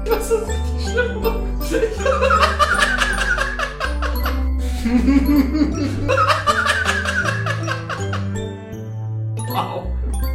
Das ist richtig schlimm. Wow.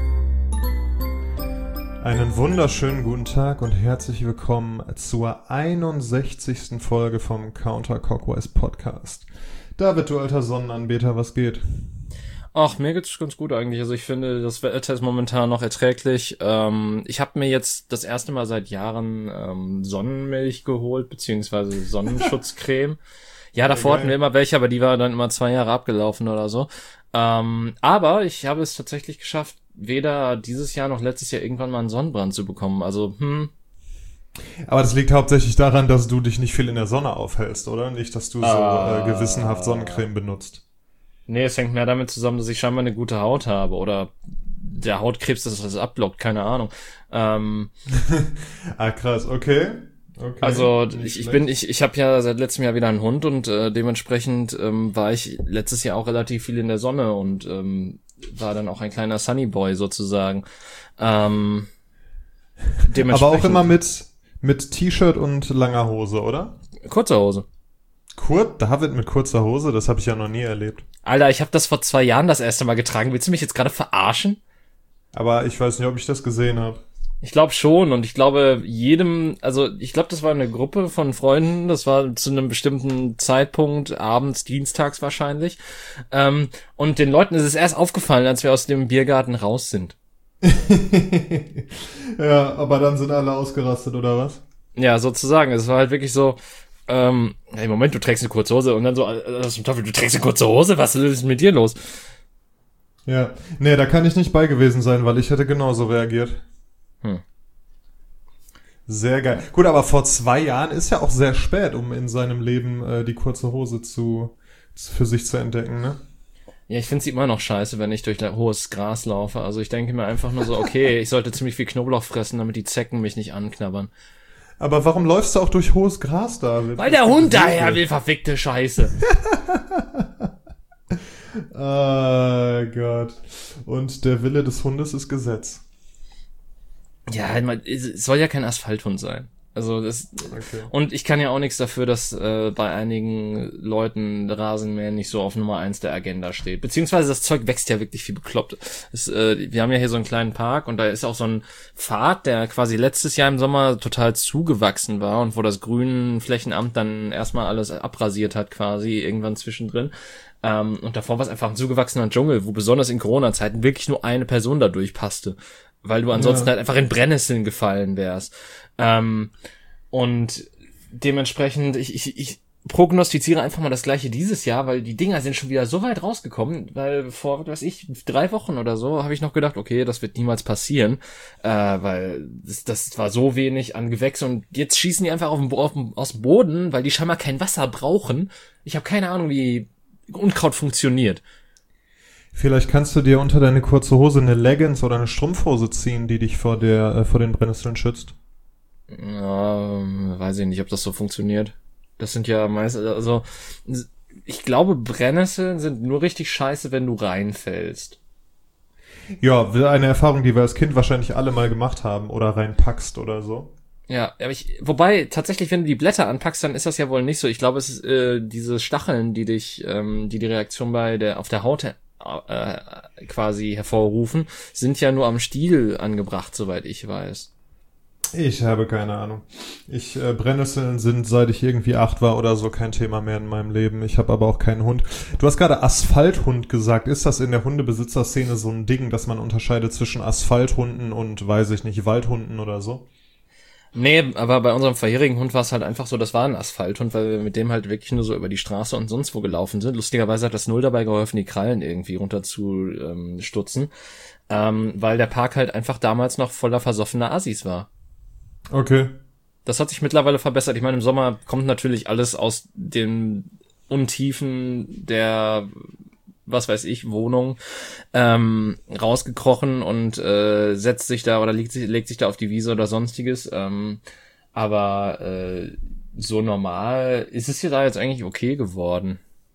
Einen wunderschönen guten Tag und herzlich willkommen zur 61. Folge vom Counter-Clockwise Podcast. David, du alter Sonnenanbeter, was geht? Ach, mir geht's ganz gut eigentlich. Also ich finde, das Wetter ist momentan noch erträglich. Ich habe mir jetzt das erste Mal seit Jahren Sonnenmilch geholt, beziehungsweise Sonnenschutzcreme. Ja, davor hatten wir immer welche, aber die war dann immer 2 Jahre abgelaufen oder so. Aber ich habe es tatsächlich geschafft, weder dieses Jahr noch letztes Jahr irgendwann mal einen Sonnenbrand zu bekommen. Also, Aber das liegt hauptsächlich daran, dass du dich nicht viel in der Sonne aufhältst, oder? Nicht, dass du so gewissenhaft Sonnencreme benutzt. Nee, es hängt mehr damit zusammen, dass ich scheinbar eine gute Haut habe oder der Hautkrebs das abblockt, keine Ahnung. Krass, okay. Also ich habe ja seit letztem Jahr wieder einen Hund und dementsprechend war ich letztes Jahr auch relativ viel in der Sonne und war dann auch ein kleiner Sunnyboy sozusagen. Aber auch immer mit T-Shirt und langer Hose, oder? Kurze Hose. David mit kurzer Hose, das habe ich ja noch nie erlebt. Alter, ich habe das vor 2 Jahren das erste Mal getragen. Willst du mich jetzt gerade verarschen? Aber ich weiß nicht, ob ich das gesehen habe. Ich glaube schon und ich glaube ich glaube, das war eine Gruppe von Freunden, das war zu einem bestimmten Zeitpunkt, abends, dienstags wahrscheinlich. Und den Leuten ist es erst aufgefallen, als wir aus dem Biergarten raus sind. Ja, aber dann sind alle ausgerastet, oder was? Ja, sozusagen. Es war halt wirklich so, hey, Moment, du trägst eine kurze Hose und dann so, du trägst eine kurze Hose? Was ist mit dir los? Ja, nee, da kann ich nicht bei gewesen sein, weil ich hätte genauso reagiert. Sehr geil. Gut, aber vor 2 Jahren ist ja auch sehr spät, um in seinem Leben die kurze Hose für sich zu entdecken, ne? Ja, ich finde sie immer noch scheiße, wenn ich durch hohes Gras laufe. Also ich denke mir einfach nur so, okay, ich sollte ziemlich viel Knoblauch fressen, damit die Zecken mich nicht anknabbern. Aber warum läufst du auch durch hohes Gras, David? Weil der Hund daher will, verfickte Scheiße. Oh Gott. Und der Wille des Hundes ist Gesetz. Ja, es soll ja kein Asphalthund sein. Also das okay. Und ich kann ja auch nichts dafür, dass bei einigen Leuten Rasenmähen nicht so auf Nummer 1 der Agenda steht. Beziehungsweise das Zeug wächst ja wirklich viel bekloppt. Wir haben ja hier so einen kleinen Park und da ist auch so ein Pfad, der quasi letztes Jahr im Sommer total zugewachsen war und wo das Grünflächenamt dann erstmal alles abrasiert hat quasi irgendwann zwischendrin. Und davor war es einfach ein zugewachsener Dschungel, wo besonders in Corona-Zeiten wirklich nur eine Person da durchpasste. Weil du ansonsten halt einfach in Brennnesseln gefallen wärst. Und dementsprechend, ich prognostiziere einfach mal das Gleiche dieses Jahr, weil die Dinger sind schon wieder so weit rausgekommen, weil vor, 3 Wochen oder so habe ich noch gedacht, okay, das wird niemals passieren, weil das war so wenig an Gewächs und jetzt schießen die einfach aus dem Boden, weil die scheinbar kein Wasser brauchen. Ich habe keine Ahnung, wie Unkraut funktioniert. Vielleicht kannst du dir unter deine kurze Hose eine Leggings oder eine Strumpfhose ziehen, die dich vor den Brennnesseln schützt. Ja, weiß ich nicht, ob das so funktioniert. Das sind ja meistens, also ich glaube, Brennnesseln sind nur richtig scheiße, wenn du reinfällst. Ja, eine Erfahrung, die wir als Kind wahrscheinlich alle mal gemacht haben oder reinpackst oder so. Ja, aber wobei, tatsächlich, wenn du die Blätter anpackst, dann ist das ja wohl nicht so. Ich glaube, es ist diese Stacheln, die die Reaktion auf der Haut quasi hervorrufen, sind ja nur am Stiel angebracht, soweit ich weiß. Ich habe keine Ahnung. Brennnesseln sind, seit ich irgendwie 8 war oder so, kein Thema mehr in meinem Leben. Ich habe aber auch keinen Hund. Du hast gerade Asphalthund gesagt. Ist das in der Hundebesitzerszene so ein Ding, dass man unterscheidet zwischen Asphalthunden und, weiß ich nicht, Waldhunden oder so? Nee, aber bei unserem vorherigen Hund war es halt einfach so, das war ein Asphalthund, weil wir mit dem halt wirklich nur so über die Straße und sonst wo gelaufen sind. Lustigerweise hat das null dabei geholfen, die Krallen irgendwie runter zu stutzen, weil der Park halt einfach damals noch voller versoffener Assis war. Okay. Das hat sich mittlerweile verbessert. Ich meine, im Sommer kommt natürlich alles aus den Untiefen der, was weiß ich, Wohnung rausgekrochen und setzt sich da oder legt sich da auf die Wiese oder sonstiges. Aber so normal ist es ja da jetzt eigentlich okay geworden.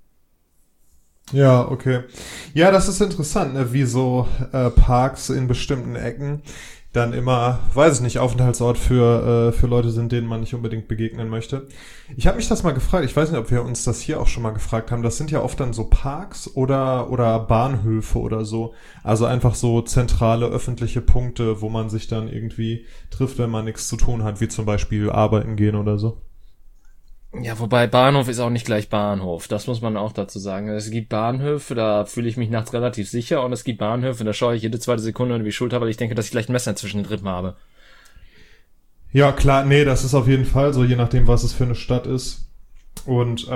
Ja, okay. Ja, das ist interessant, ne? Wie so Parks in bestimmten Ecken dann immer, weiß ich nicht, Aufenthaltsort für Leute sind, denen man nicht unbedingt begegnen möchte. Ich habe mich das mal gefragt, ich weiß nicht, ob wir uns das hier auch schon mal gefragt haben, das sind ja oft dann so Parks oder Bahnhöfe oder so, also einfach so zentrale öffentliche Punkte, wo man sich dann irgendwie trifft, wenn man nichts zu tun hat, wie zum Beispiel arbeiten gehen oder so. Ja, wobei Bahnhof ist auch nicht gleich Bahnhof. Das muss man auch dazu sagen. Es gibt Bahnhöfe, da fühle ich mich nachts relativ sicher, und es gibt Bahnhöfe, da schaue ich jede zweite Sekunde über die Schulter, weil ich denke, dass ich gleich ein Messer zwischen den Rippen habe. Ja, klar, nee, das ist auf jeden Fall so, je nachdem, was es für eine Stadt ist. Und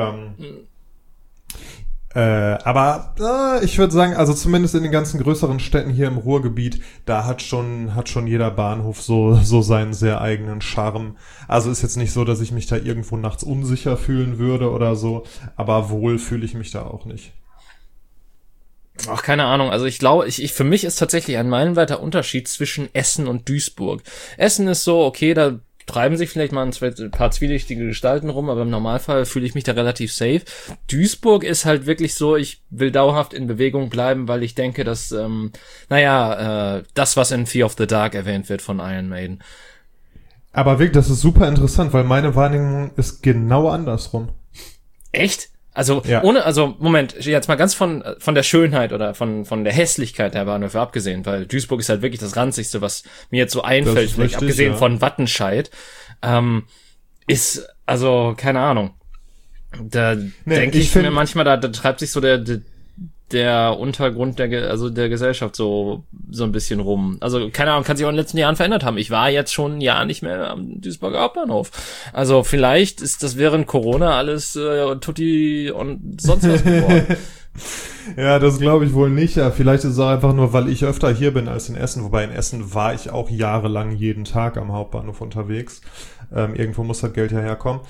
aber ich würde sagen, also zumindest in den ganzen größeren Städten hier im Ruhrgebiet, da hat schon jeder Bahnhof so seinen sehr eigenen Charme. Also ist jetzt nicht so, dass ich mich da irgendwo nachts unsicher fühlen würde oder so, aber wohl fühle ich mich da auch nicht. Ach, keine Ahnung. Also ich glaube, für mich ist tatsächlich ein meilenweiter Unterschied zwischen Essen und Duisburg. Essen ist so, okay, da treiben sich vielleicht mal ein paar zwielichtige Gestalten rum, aber im Normalfall fühle ich mich da relativ safe. Duisburg ist halt wirklich so, ich will dauerhaft in Bewegung bleiben, weil ich denke, dass, das, was in Fear of the Dark erwähnt wird von Iron Maiden. Aber wirklich, das ist super interessant, weil meine Wahrnehmung ist genau andersrum. Echt? Also, ja. Moment, jetzt mal ganz von der Schönheit oder von der Hässlichkeit der Bahnhöfe abgesehen, weil Duisburg ist halt wirklich das Ranzigste, was mir jetzt so einfällt, vielleicht richtig, abgesehen von Wattenscheid, ist, also, keine Ahnung. Da denke ich mir manchmal, da treibt sich so der Untergrund der Gesellschaft so ein bisschen rum. Also, keine Ahnung, kann sich auch in den letzten Jahren verändert haben. Ich war jetzt schon ein Jahr nicht mehr am Duisburger Hauptbahnhof. Also, vielleicht ist das während Corona alles tutti und sonst was geworden. Ja, das glaube ich wohl nicht. Ja, vielleicht ist es auch einfach nur, weil ich öfter hier bin als in Essen. Wobei in Essen war ich auch jahrelang jeden Tag am Hauptbahnhof unterwegs. Irgendwo muss das Geld ja herkommen.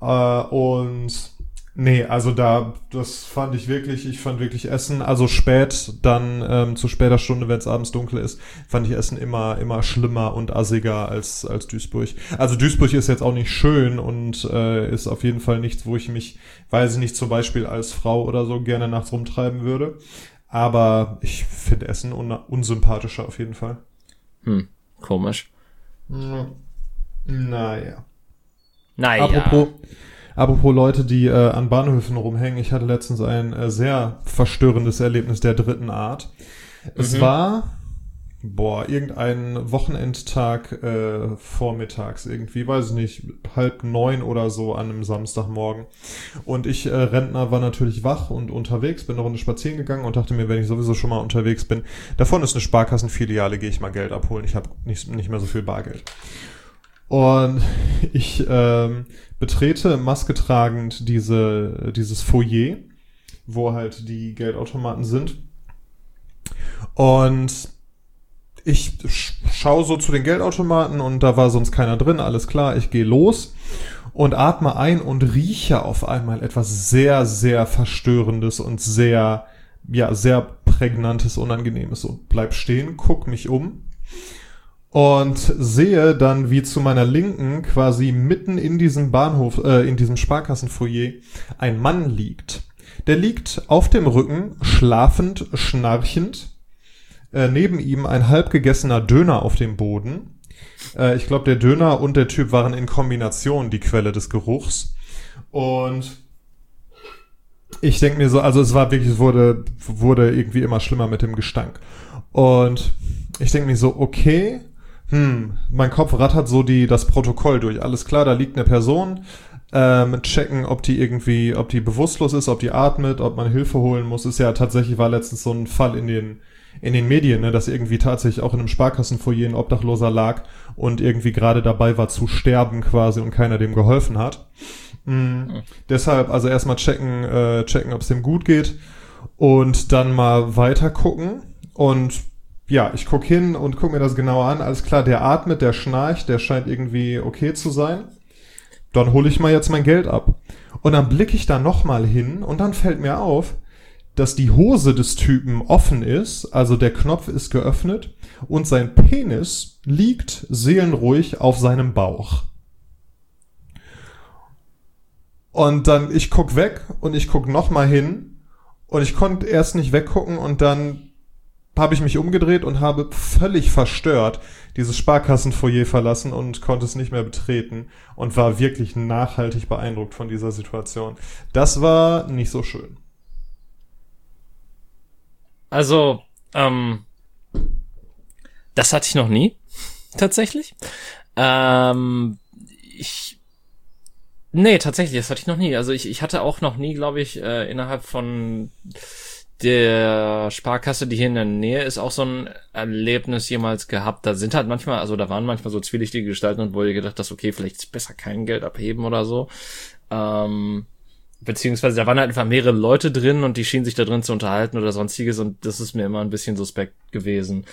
Nee, also ich fand wirklich Essen, also spät, dann zu später Stunde, wenn es abends dunkel ist, fand ich Essen immer schlimmer und assiger als Duisburg. Also Duisburg ist jetzt auch nicht schön und ist auf jeden Fall nichts, wo ich mich, weiß ich nicht, zum Beispiel als Frau oder so gerne nachts rumtreiben würde. Aber ich finde Essen unsympathischer auf jeden Fall. Komisch. Naja. Apropos Leute, die an Bahnhöfen rumhängen, ich hatte letztens ein sehr verstörendes Erlebnis der dritten Art. Es war, irgendein Wochenendtag vormittags irgendwie, weiß ich nicht, 8:30 oder so an einem Samstagmorgen. Und ich, Rentner, war natürlich wach und unterwegs, bin eine Runde spazieren gegangen und dachte mir, wenn ich sowieso schon mal unterwegs bin, da vorne ist eine Sparkassenfiliale, gehe ich mal Geld abholen, ich habe nicht mehr so viel Bargeld. Und ich betrete Maske tragend dieses Foyer, wo halt die Geldautomaten sind. Und ich schaue so zu den Geldautomaten und da war sonst keiner drin, alles klar, ich gehe los und atme ein und rieche auf einmal etwas sehr, sehr Verstörendes und sehr Prägnantes, Unangenehmes. Und bleib stehen, guck mich um. Und sehe dann, wie zu meiner Linken quasi mitten in diesem Bahnhof, in diesem Sparkassenfoyer ein Mann liegt. Der liegt auf dem Rücken, schlafend, schnarchend. Neben ihm ein halb gegessener Döner auf dem Boden. Ich glaube, der Döner und der Typ waren in Kombination die Quelle des Geruchs. Und ich denke mir so, also es wurde irgendwie immer schlimmer mit dem Gestank. Und ich denke mir so, okay, mein Kopf rattert so das Protokoll durch. Alles klar, da liegt eine Person, checken, ob die bewusstlos ist, ob die atmet, ob man Hilfe holen muss. War letztens so ein Fall in den Medien, ne, dass irgendwie tatsächlich auch in einem Sparkassenfoyer ein Obdachloser lag und irgendwie gerade dabei war zu sterben quasi und keiner dem geholfen hat. Deshalb also erstmal checken, ob es dem gut geht und dann mal weiter gucken. Und ja, ich guck hin und guck mir das genauer an. Alles klar, der atmet, der schnarcht, der scheint irgendwie okay zu sein. Dann hole ich mal jetzt mein Geld ab. Und dann blicke ich da nochmal hin und dann fällt mir auf, dass die Hose des Typen offen ist, also der Knopf ist geöffnet und sein Penis liegt seelenruhig auf seinem Bauch. Und dann, ich guck weg und ich guck nochmal hin und ich konnte erst nicht weggucken und dann habe ich mich umgedreht und habe völlig verstört dieses Sparkassenfoyer verlassen und konnte es nicht mehr betreten und war wirklich nachhaltig beeindruckt von dieser Situation. Das war nicht so schön. Also, das hatte ich noch nie, tatsächlich. Nee, tatsächlich, das hatte ich noch nie. Also ich hatte auch noch nie, glaube ich, innerhalb von der Sparkasse, die hier in der Nähe ist, auch so ein Erlebnis jemals gehabt. Da sind halt manchmal, also da waren manchmal so zwielichtige Gestalten und wo ihr gedacht hast, okay, vielleicht ist besser kein Geld abheben oder so. Beziehungsweise da waren halt einfach mehrere Leute drin und die schienen sich da drin zu unterhalten oder sonstiges und das ist mir immer ein bisschen suspekt gewesen.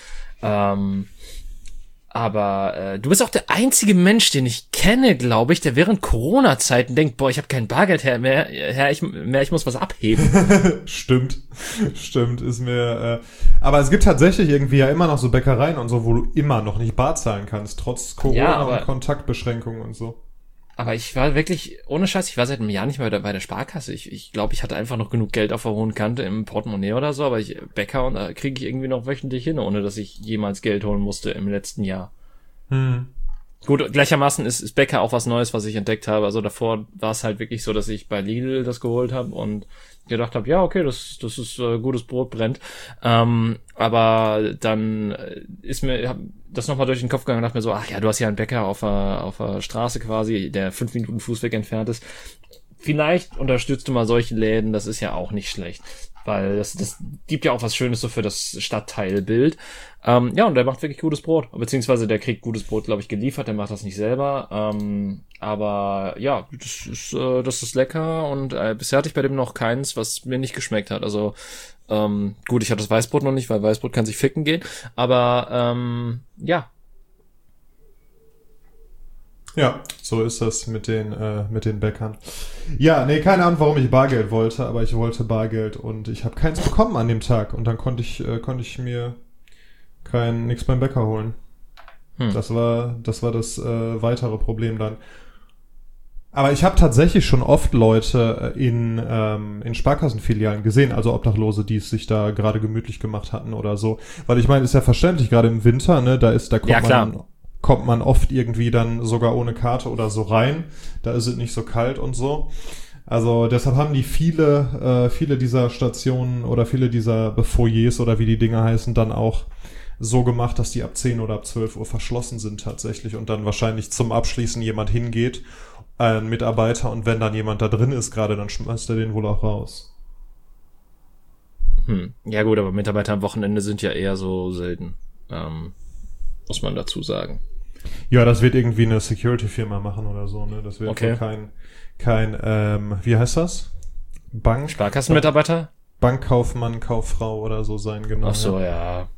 Aber du bist auch der einzige Mensch, den ich kenne, glaube ich, der während Corona-Zeiten denkt, boah, ich habe kein Bargeld mehr, ich muss was abheben. Stimmt, ist mir, aber es gibt tatsächlich irgendwie ja immer noch so Bäckereien und so, wo du immer noch nicht bar zahlen kannst, trotz Corona und Kontaktbeschränkungen und so. Aber ich war wirklich, ohne Scheiß, ich war seit einem Jahr nicht mehr bei der Sparkasse. Ich glaube, ich hatte einfach noch genug Geld auf der hohen Kante im Portemonnaie oder so, aber Bäcker und da kriege ich irgendwie noch wöchentlich hin, ohne dass ich jemals Geld holen musste im letzten Jahr. Gut, gleichermaßen ist Bäcker auch was Neues, was ich entdeckt habe. Also davor war es halt wirklich so, dass ich bei Lidl das geholt habe und gedacht habe, ja, okay, das ist gutes Brot, brennt. Aber dann ist mir das nochmal durch den Kopf gegangen und dachte mir so, ach ja, du hast ja einen Bäcker auf der Straße quasi, der 5 Minuten Fußweg entfernt ist. Vielleicht unterstützt du mal solche Läden, das ist ja auch nicht schlecht. Weil das gibt ja auch was Schönes so für das Stadtteilbild. Ja, und der macht wirklich gutes Brot. Beziehungsweise der kriegt gutes Brot, glaube ich, geliefert, der macht das nicht selber. Aber ja, das ist lecker und bisher hatte ich bei dem noch keins, was mir nicht geschmeckt hat. Also gut, ich hatte das Weißbrot noch nicht, weil Weißbrot kann sich ficken gehen. Aber ja. Ja, so ist das mit den Bäckern. Ja, nee, keine Ahnung, warum ich Bargeld wollte, aber ich wollte Bargeld und ich habe keins bekommen an dem Tag und dann konnte ich mir nichts beim Bäcker holen. Das war das weitere Problem dann. Aber ich habe tatsächlich schon oft Leute in Sparkassenfilialen gesehen, also Obdachlose, die es sich da gerade gemütlich gemacht hatten oder so. Weil ich meine, ist ja verständlich, gerade im Winter, ne, kommt man oft irgendwie dann sogar ohne Karte oder so rein. Da ist es nicht so kalt und so. Also deshalb haben die viele dieser Stationen oder viele dieser Foyers oder wie die Dinger heißen, dann auch so gemacht, dass die ab 10 oder ab 12 Uhr verschlossen sind tatsächlich und dann wahrscheinlich zum Abschließen jemand hingeht, ein Mitarbeiter, und wenn dann jemand da drin ist gerade, dann schmeißt er den wohl auch raus. Ja gut, aber Mitarbeiter am Wochenende sind ja eher so selten. Muss man dazu sagen. Ja, das wird irgendwie eine Security-Firma machen oder so, ne? Das wird kein wie heißt das? Sparkassenmitarbeiter? Bankkaufmann, Kauffrau oder so sein, genau. Ach so, ja.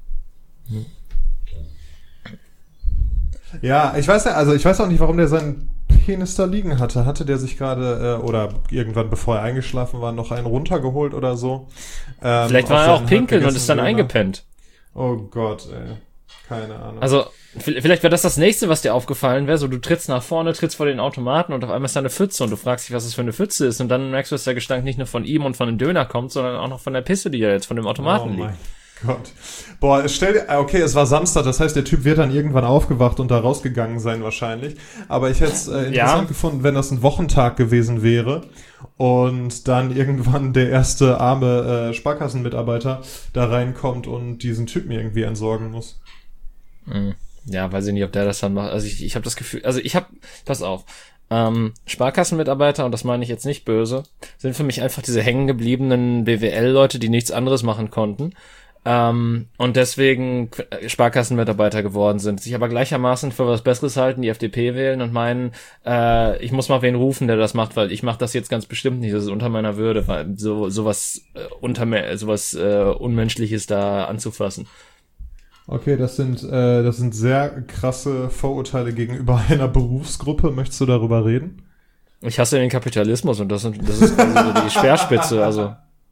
Ja, ich weiß auch nicht, warum der seinen Penis da liegen hatte. Hatte der sich gerade, oder irgendwann, bevor er eingeschlafen war, noch einen runtergeholt oder so? Vielleicht war er auch pinkeln und ist dann eingepennt. Oh Gott, ey. Keine Ahnung. Also, vielleicht wäre das nächste, was dir aufgefallen wäre. So, du trittst nach vorne, trittst vor den Automaten und auf einmal ist da eine Pfütze und du fragst dich, was das für eine Pfütze ist. Und dann merkst du, dass der Gestank nicht nur von ihm und von dem Döner kommt, sondern auch noch von der Pisse, die ja jetzt von dem Automaten liegt. Gott. Boah, okay, es war Samstag, das heißt, der Typ wird dann irgendwann aufgewacht und da rausgegangen sein wahrscheinlich. Aber ich hätte es interessant gefunden, wenn das ein Wochentag gewesen wäre und dann irgendwann der erste arme Sparkassenmitarbeiter da reinkommt und diesen Typen irgendwie entsorgen muss. Ja, weiß ich nicht, ob der das dann macht. Also ich habe das Gefühl, pass auf, Sparkassenmitarbeiter, und das meine ich jetzt nicht böse, sind für mich einfach diese hängengebliebenen BWL-Leute, die nichts anderes machen konnten. Und deswegen Sparkassenmitarbeiter geworden sind, sich aber gleichermaßen für was Besseres halten, die FDP wählen und meinen, ich muss mal wen rufen, der das macht, weil ich mache das jetzt ganz bestimmt nicht, das ist unter meiner Würde, weil sowas Unmenschliches da anzufassen. Okay, das sind sehr krasse Vorurteile gegenüber einer Berufsgruppe. Möchtest du darüber reden? Ich hasse den Kapitalismus und das ist quasi so die Speerspitze, also.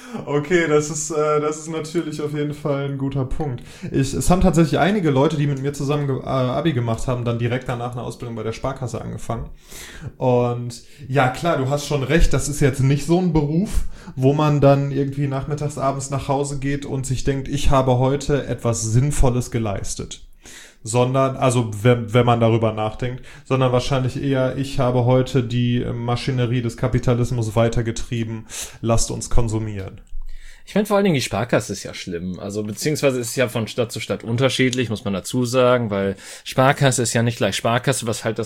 Okay, das ist natürlich auf jeden Fall ein guter Punkt. Es haben tatsächlich einige Leute, die mit mir zusammen Abi gemacht haben, dann direkt danach eine Ausbildung bei der Sparkasse angefangen. Und ja, klar, du hast schon recht, das ist jetzt nicht so ein Beruf, wo man dann irgendwie nachmittags, abends nach Hause geht und sich denkt, ich habe heute etwas Sinnvolles geleistet. Sondern, also wenn man darüber nachdenkt, sondern wahrscheinlich eher, ich habe heute die Maschinerie des Kapitalismus weitergetrieben, lasst uns konsumieren. Ich meine, vor allen Dingen die Sparkasse ist ja schlimm. Also beziehungsweise ist es ja von Stadt zu Stadt unterschiedlich, muss man dazu sagen, weil Sparkasse ist ja nicht gleich Sparkasse, was halt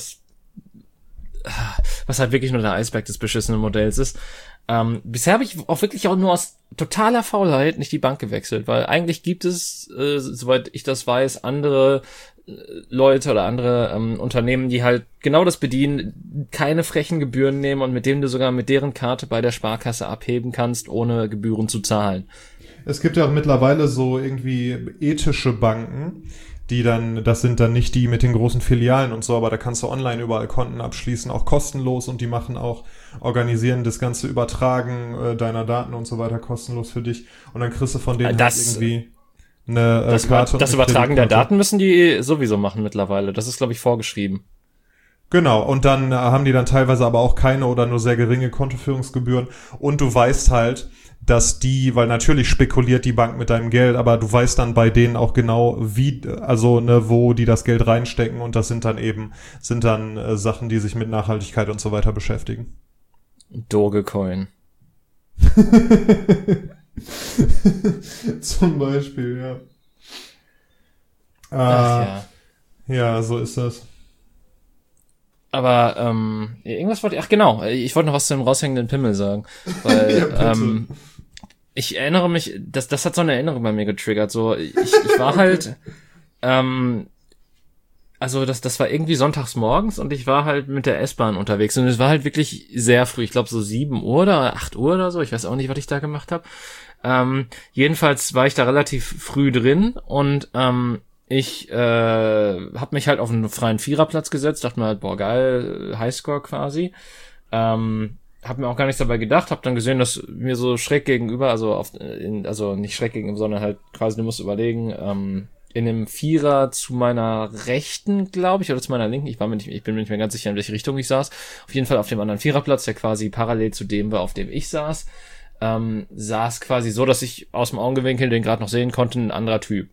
wirklich nur der Eisberg des beschissenen Modells ist. Bisher habe ich auch wirklich auch nur aus totaler Faulheit nicht die Bank gewechselt, weil eigentlich gibt es, soweit ich das weiß, andere Leute oder andere Unternehmen, die halt genau das bedienen, keine frechen Gebühren nehmen und mit denen du sogar mit deren Karte bei der Sparkasse abheben kannst, ohne Gebühren zu zahlen. Es gibt ja auch mittlerweile so irgendwie ethische Banken, das sind dann nicht die mit den großen Filialen und so, aber da kannst du online überall Konten abschließen, auch kostenlos, und die organisieren das ganze Übertragen deiner Daten und so weiter kostenlos für dich, und dann kriegst du von denen halt irgendwie eine Karte. Das Übertragen der Daten müssen die sowieso machen mittlerweile, das ist, glaube ich, vorgeschrieben. Genau, und dann haben die dann teilweise aber auch keine oder nur sehr geringe Kontoführungsgebühren, und du weißt halt, dass weil natürlich spekuliert die Bank mit deinem Geld, aber du weißt dann bei denen auch genau, wo die das Geld reinstecken, und das sind dann Sachen, die sich mit Nachhaltigkeit und so weiter beschäftigen. Dogecoin. Zum Beispiel, ja. Ach, ja. Ja, so ist das. Aber irgendwas wollte ich wollte noch was zu dem raushängenden Pimmel sagen, weil ja, ich erinnere mich, das hat so eine Erinnerung bei mir getriggert, so ich war halt also das war irgendwie sonntags morgens, und ich war halt mit der S-Bahn unterwegs, und es war halt wirklich sehr früh, ich glaube so 7 Uhr oder 8 Uhr oder so, ich weiß auch nicht, was ich da gemacht habe. Jedenfalls war ich da relativ früh drin, und ich habe mich halt auf einen freien Viererplatz gesetzt, dachte mir halt, boah, geil, Highscore quasi. Hab mir auch gar nichts dabei gedacht, hab dann gesehen, dass mir so schräg gegenüber, also nicht schräg gegenüber, sondern halt quasi, du musst überlegen, in einem Vierer zu meiner Rechten, glaube ich, oder zu meiner Linken, ich bin mir nicht mehr ganz sicher, in welche Richtung ich saß, auf jeden Fall auf dem anderen Viererplatz, der quasi parallel zu dem war, auf dem ich saß, saß quasi so, dass ich aus dem Augenwinkel den gerade noch sehen konnte, ein anderer Typ.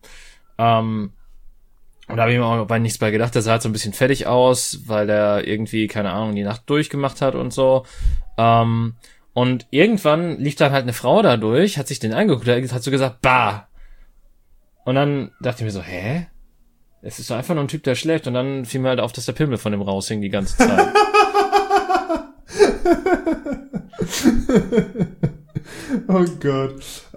Und da habe ich mir auch bei nichts bei gedacht, der sah halt so ein bisschen fertig aus, weil der irgendwie, keine Ahnung, die Nacht durchgemacht hat und so. Und irgendwann lief dann halt eine Frau da durch, hat sich den angeguckt, hat so gesagt, bah! Und dann dachte ich mir so, hä? Es ist doch einfach nur ein Typ, der schläft. Und dann fiel mir halt auf, dass der Pimmel von dem raushing die ganze Zeit. Oh Gott.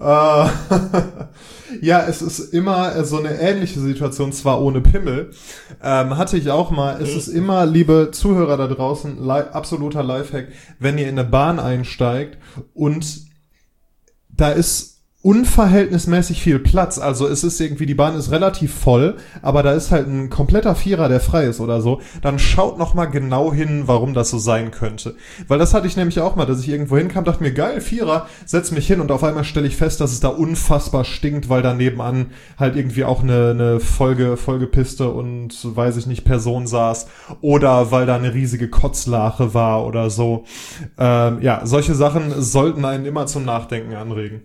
Ja, es ist immer so eine ähnliche Situation, zwar ohne Pimmel. Hatte ich auch mal. Es ist immer, liebe Zuhörer da draußen, absoluter Lifehack, wenn ihr in eine Bahn einsteigt und da ist unverhältnismäßig viel Platz. Also es ist irgendwie, die Bahn ist relativ voll, aber da ist halt ein kompletter Vierer, der frei ist oder so. Dann schaut noch mal genau hin, warum das so sein könnte. Weil das hatte ich nämlich auch mal, dass ich irgendwo hinkam, dachte mir, geil, Vierer, setz mich hin, und auf einmal stelle ich fest, dass es da unfassbar stinkt, weil da nebenan halt irgendwie auch eine vollgepisste und, weiß ich nicht, Person saß, oder weil da eine riesige Kotzlache war oder so. Ja, solche Sachen sollten einen immer zum Nachdenken anregen.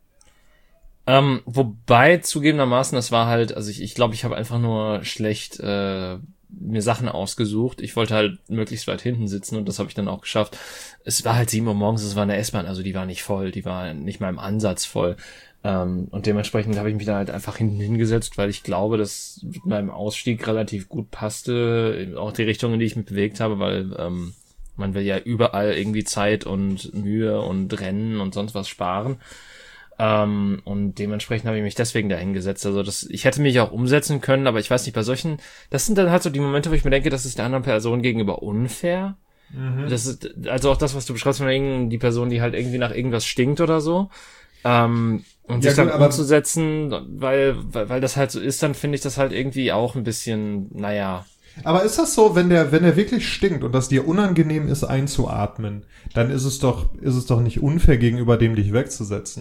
Wobei zugegebenermaßen, das war halt, also ich glaube, ich habe einfach nur schlecht mir Sachen ausgesucht. Ich wollte halt möglichst weit hinten sitzen, und das habe ich dann auch geschafft. Es war halt 7 Uhr morgens, es war eine S-Bahn, also die war nicht voll, die war nicht mal im Ansatz voll. Und dementsprechend habe ich mich da halt einfach hinten hingesetzt, weil ich glaube, dass mit meinem Ausstieg relativ gut passte, auch die Richtung, in die ich mich bewegt habe, weil man will ja überall irgendwie Zeit und Mühe und Rennen und sonst was sparen. Und dementsprechend habe ich mich deswegen da hingesetzt. Also ich hätte mich auch umsetzen können, aber ich weiß nicht, das sind dann halt so die Momente, wo ich mir denke, das ist der anderen Person gegenüber unfair. Mhm. Das ist, also auch das, was du beschreibst, von die Person, die halt irgendwie nach irgendwas stinkt oder so. Und sich dann umzusetzen, weil das halt so ist, dann finde ich das halt irgendwie auch ein bisschen, naja. Aber ist das so, wenn der wirklich stinkt und das dir unangenehm ist einzuatmen, dann ist es doch nicht unfair, gegenüber dem dich wegzusetzen.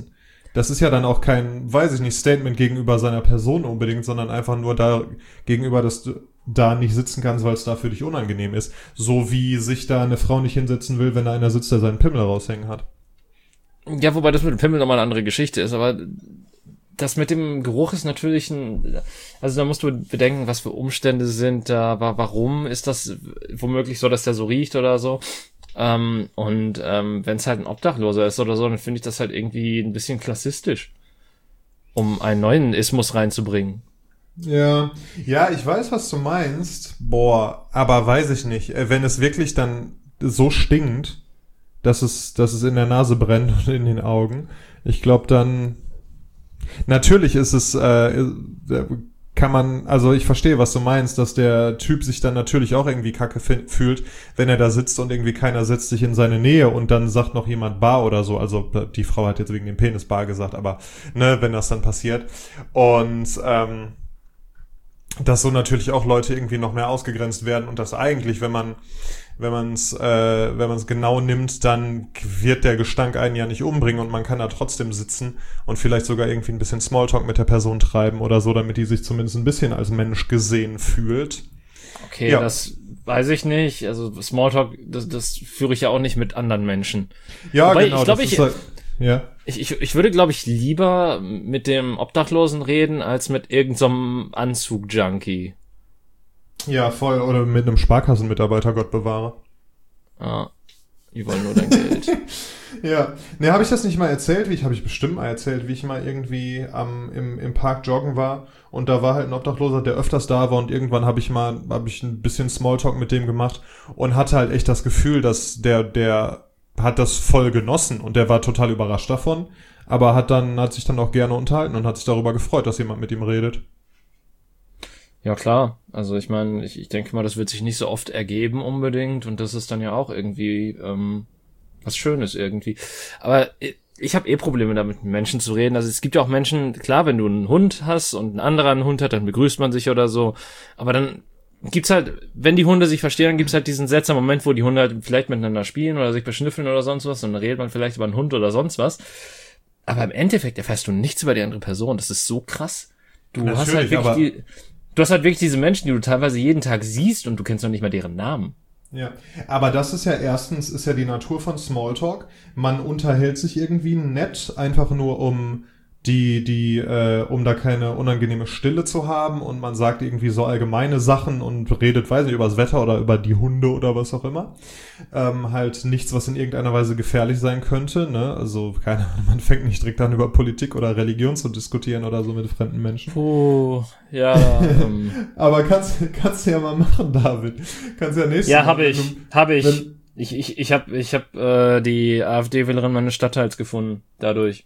das ist ja dann auch kein, weiß ich nicht, Statement gegenüber seiner Person unbedingt, sondern einfach nur da gegenüber, dass du da nicht sitzen kannst, weil es da für dich unangenehm ist. So wie sich da eine Frau nicht hinsetzen will, wenn da einer sitzt, der seinen Pimmel raushängen hat. Ja, wobei das mit dem Pimmel nochmal eine andere Geschichte ist, aber das mit dem Geruch ist natürlich also da musst du bedenken, was für Umstände sind da, warum ist das womöglich so, dass der so riecht oder so. Wenn es halt ein Obdachloser ist oder so, dann finde ich das halt irgendwie ein bisschen klassistisch, um einen neuen Ismus reinzubringen. Ja, ich weiß, was du meinst. Boah, aber weiß ich nicht. Wenn es wirklich dann so stinkt, dass es in der Nase brennt und in den Augen, ich glaube dann, natürlich ist es, kann man, also ich verstehe, was du meinst, dass der Typ sich dann natürlich auch irgendwie kacke fühlt, wenn er da sitzt und irgendwie keiner setzt sich in seine Nähe und dann sagt noch jemand Bar oder so, also die Frau hat jetzt wegen dem Penis Bar gesagt, aber ne, wenn das dann passiert und dass so natürlich auch Leute irgendwie noch mehr ausgegrenzt werden und das eigentlich, wenn man es genau nimmt, dann wird der Gestank einen ja nicht umbringen und man kann da trotzdem sitzen und vielleicht sogar irgendwie ein bisschen Smalltalk mit der Person treiben oder so, damit die sich zumindest ein bisschen als Mensch gesehen fühlt. Okay, ja. Das weiß ich nicht. Also Smalltalk, das führe ich ja auch nicht mit anderen Menschen. Ja, wobei, genau. Ich würde, glaube ich, lieber mit dem Obdachlosen reden, als mit irgendeinem Anzug-Junkie. Ja, voll. Oder mit einem Sparkassenmitarbeiter, Gott bewahre. Ah, die wollen nur dein Geld. Ja. Ne, habe ich das nicht mal erzählt? Habe ich bestimmt mal erzählt, wie ich mal irgendwie im Park joggen war und da war halt ein Obdachloser, der öfters da war und irgendwann habe ich ein bisschen Smalltalk mit dem gemacht und hatte halt echt das Gefühl, dass der hat das voll genossen und der war total überrascht davon, aber hat sich dann auch gerne unterhalten und hat sich darüber gefreut, dass jemand mit ihm redet. Ja, klar. Also ich meine, ich denke mal, das wird sich nicht so oft ergeben unbedingt und das ist dann ja auch irgendwie was Schönes irgendwie. Aber ich habe Probleme damit, mit Menschen zu reden. Also es gibt ja auch Menschen, klar, wenn du einen Hund hast und ein anderer einen Hund hat, dann begrüßt man sich oder so. Aber dann gibt's halt, wenn die Hunde sich verstehen, dann gibt's halt diesen seltsamen Moment, wo die Hunde halt vielleicht miteinander spielen oder sich beschnüffeln oder sonst was und dann redet man vielleicht über einen Hund oder sonst was. Aber im Endeffekt erfährst du nichts über die andere Person. Das ist so krass. Du hast halt wirklich diese Menschen, die du teilweise jeden Tag siehst und du kennst noch nicht mal deren Namen. Ja, aber das ist ja erstens, ist ja die Natur von Smalltalk. Man unterhält sich irgendwie nett, einfach nur um um da keine unangenehme Stille zu haben und man sagt irgendwie so allgemeine Sachen und redet, weiß nicht, über das Wetter oder über die Hunde oder was auch immer. Halt nichts, was in irgendeiner Weise gefährlich sein könnte, ne? Also, keine Ahnung, man fängt nicht direkt an, über Politik oder Religion zu diskutieren oder so mit fremden Menschen. Ja. Aber kannst du ja mal machen, David. Kannst ja nächstes Mal. Ja, hab ich. Ich hab die AfD-Wählerin meines Stadtteils gefunden, dadurch.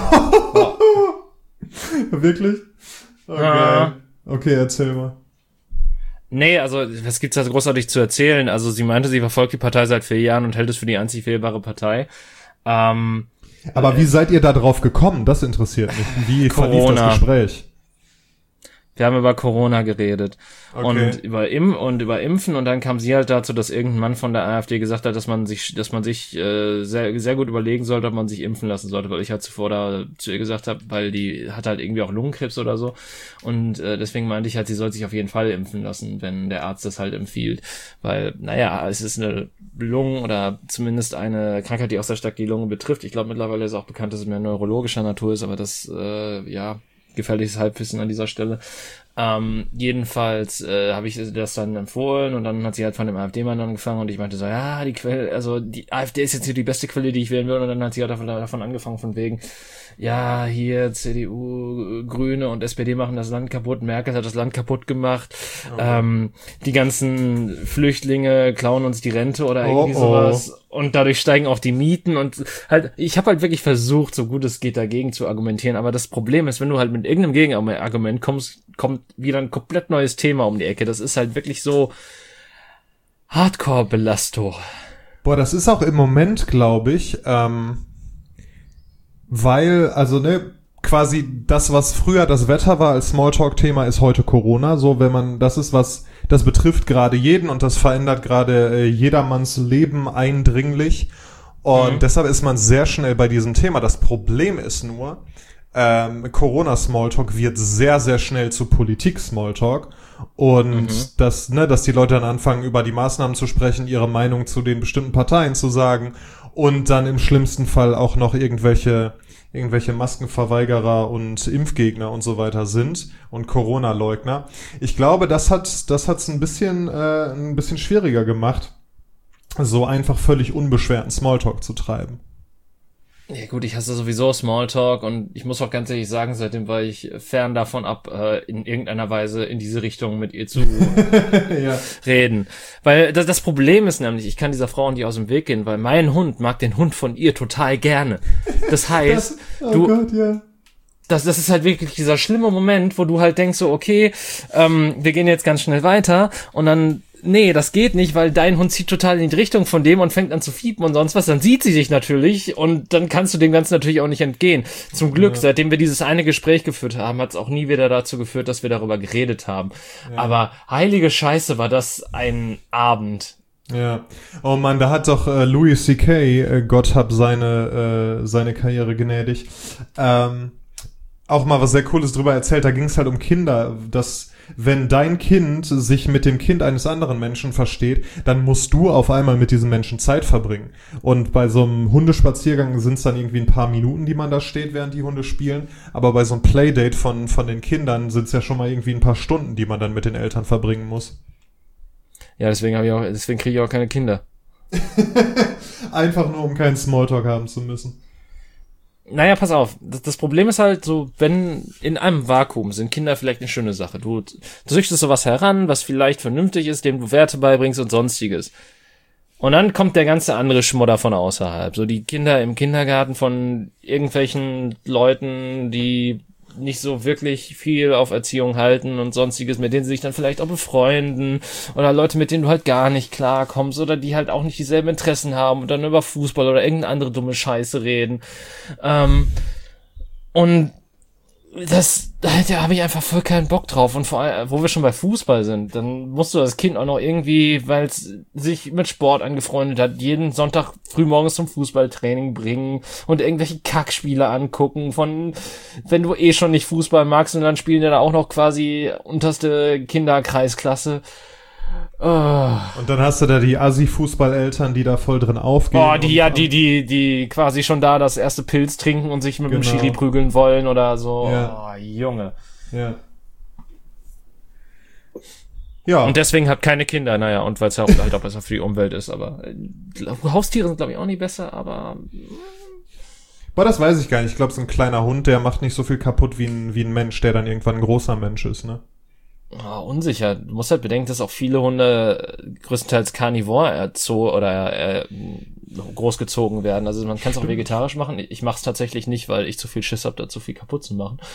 Wirklich? Okay. Okay, erzähl mal. Nee, also was gibt's da großartig zu erzählen? Also sie meinte, sie verfolgt die Partei seit 4 Jahren und hält es für die einzig wählbare Partei. Aber wie seid ihr da drauf gekommen? Das interessiert mich. Wie verlief das Gespräch? Wir haben über Corona geredet. Okay. Und über Impfen und dann kam sie halt dazu, dass irgendein Mann von der AfD gesagt hat, dass man sich sehr, sehr gut überlegen sollte, ob man sich impfen lassen sollte, weil ich halt zuvor da zu ihr gesagt habe, weil die hat halt irgendwie auch Lungenkrebs oder so und deswegen meinte ich halt, sie soll sich auf jeden Fall impfen lassen, wenn der Arzt das halt empfiehlt, weil, naja, es ist eine Lungen- oder zumindest eine Krankheit, die auch sehr stark die Lunge betrifft. Ich glaube, mittlerweile ist auch bekannt, dass es mehr neurologischer Natur ist, aber das, gefährliches Halbwissen an dieser Stelle. Jedenfalls habe ich das dann empfohlen und dann hat sie halt von dem AfD-Mann angefangen und ich meinte so, ja, die AfD ist jetzt hier die beste Quelle, die ich wählen will und dann hat sie halt davon angefangen von wegen, ja, hier CDU, Grüne und SPD machen das Land kaputt, Merkel hat das Land kaputt gemacht, die ganzen Flüchtlinge klauen uns die Rente oder irgendwie sowas und dadurch steigen auch die Mieten und halt, ich habe halt wirklich versucht, so gut es geht, dagegen zu argumentieren, aber das Problem ist, wenn du halt mit irgendeinem Gegenargument kommst, kommt wieder ein komplett neues Thema um die Ecke. Das ist halt wirklich so Hardcore-Belastung. Boah, das ist auch im Moment, glaube ich, weil, also, ne, quasi das, was früher das Wetter war als Smalltalk-Thema, ist heute Corona. So, das betrifft gerade jeden und das verändert gerade jedermanns Leben eindringlich. Und deshalb ist man sehr schnell bei diesem Thema. Das Problem ist nur, Corona-Smalltalk wird sehr, sehr schnell zu Politik-Smalltalk. Und dass die Leute dann anfangen, über die Maßnahmen zu sprechen, ihre Meinung zu den bestimmten Parteien zu sagen und dann im schlimmsten Fall auch noch irgendwelche Maskenverweigerer und Impfgegner und so weiter sind und Corona-Leugner. Ich glaube, das hat's ein bisschen schwieriger gemacht, so einfach völlig unbeschwerten Smalltalk zu treiben. Ja gut, ich hasse sowieso Smalltalk und ich muss auch ganz ehrlich sagen, seitdem war ich fern davon ab, in irgendeiner Weise in diese Richtung mit ihr zu reden. Weil das Problem ist nämlich, ich kann dieser Frau nicht aus dem Weg gehen, weil mein Hund mag den Hund von ihr total gerne. Das heißt, das ist halt wirklich dieser schlimme Moment, wo du halt denkst so, okay, wir gehen jetzt ganz schnell weiter und dann nee, das geht nicht, weil dein Hund zieht total in die Richtung von dem und fängt an zu fiepen und sonst was, dann sieht sie dich natürlich und dann kannst du dem Ganzen natürlich auch nicht entgehen. Zum Glück, seitdem wir dieses eine Gespräch geführt haben, hat es auch nie wieder dazu geführt, dass wir darüber geredet haben. Ja. Aber heilige Scheiße, war das ein Abend. Ja. Oh Mann, da hat doch Louis C.K., Gott hab seine Karriere gnädig, auch mal was sehr Cooles drüber erzählt. Da ging es halt um Kinder, dass wenn dein Kind sich mit dem Kind eines anderen Menschen versteht, dann musst du auf einmal mit diesem Menschen Zeit verbringen. Und bei so einem Hundespaziergang sind es dann irgendwie ein paar Minuten, die man da steht, während die Hunde spielen. Aber bei so einem Playdate von den Kindern sind es ja schon mal irgendwie ein paar Stunden, die man dann mit den Eltern verbringen muss. Ja, deswegen kriege ich auch keine Kinder. Einfach nur, um keinen Smalltalk haben zu müssen. Naja, pass auf. Das Problem ist halt so, wenn in einem Vakuum sind Kinder vielleicht eine schöne Sache. Du züchtest sowas heran, was vielleicht vernünftig ist, dem du Werte beibringst und sonstiges. Und dann kommt der ganze andere Schmodder von außerhalb. So die Kinder im Kindergarten von irgendwelchen Leuten, die nicht so wirklich viel auf Erziehung halten und sonstiges, mit denen sie sich dann vielleicht auch befreunden oder Leute, mit denen du halt gar nicht klarkommst oder die halt auch nicht dieselben Interessen haben und dann über Fußball oder irgendeine andere dumme Scheiße reden. Und da habe ich einfach voll keinen Bock drauf. Und vor allem, wo wir schon bei Fußball sind, dann musst du das Kind auch noch irgendwie, weil es sich mit Sport angefreundet hat, jeden Sonntag frühmorgens zum Fußballtraining bringen und irgendwelche Kackspiele angucken von, wenn du eh schon nicht Fußball magst und dann spielen die da auch noch quasi unterste Kinderkreisklasse. Und dann hast du da die Assi-Fußballeltern, die da voll drin aufgehen. Oh, die quasi schon da das erste Pilz trinken und sich mit dem Schiri prügeln wollen oder so. Ja. Oh, Junge. Ja. Ja. Und deswegen hat keine Kinder, naja, und weil es ja halt auch besser für die Umwelt ist, aber Haustiere sind, glaube ich, auch nicht besser, aber das weiß ich gar nicht. Ich glaube, so ein kleiner Hund, der macht nicht so viel kaputt wie ein Mensch, der dann irgendwann ein großer Mensch ist, ne? Unsicher. Du musst halt bedenken, dass auch viele Hunde größtenteils Carnivore großgezogen werden. Also man kann es auch vegetarisch machen. Ich mache es tatsächlich nicht, weil ich zu viel Schiss habe, da zu viel kaputt zu machen.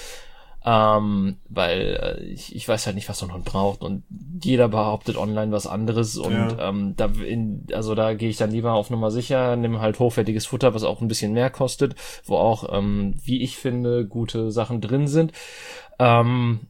Weil ich weiß halt nicht, was so ein Hund braucht und jeder behauptet online was anderes und da gehe ich dann lieber auf Nummer sicher, nehme halt hochwertiges Futter, was auch ein bisschen mehr kostet, wo auch, wie ich finde, gute Sachen drin sind. Dann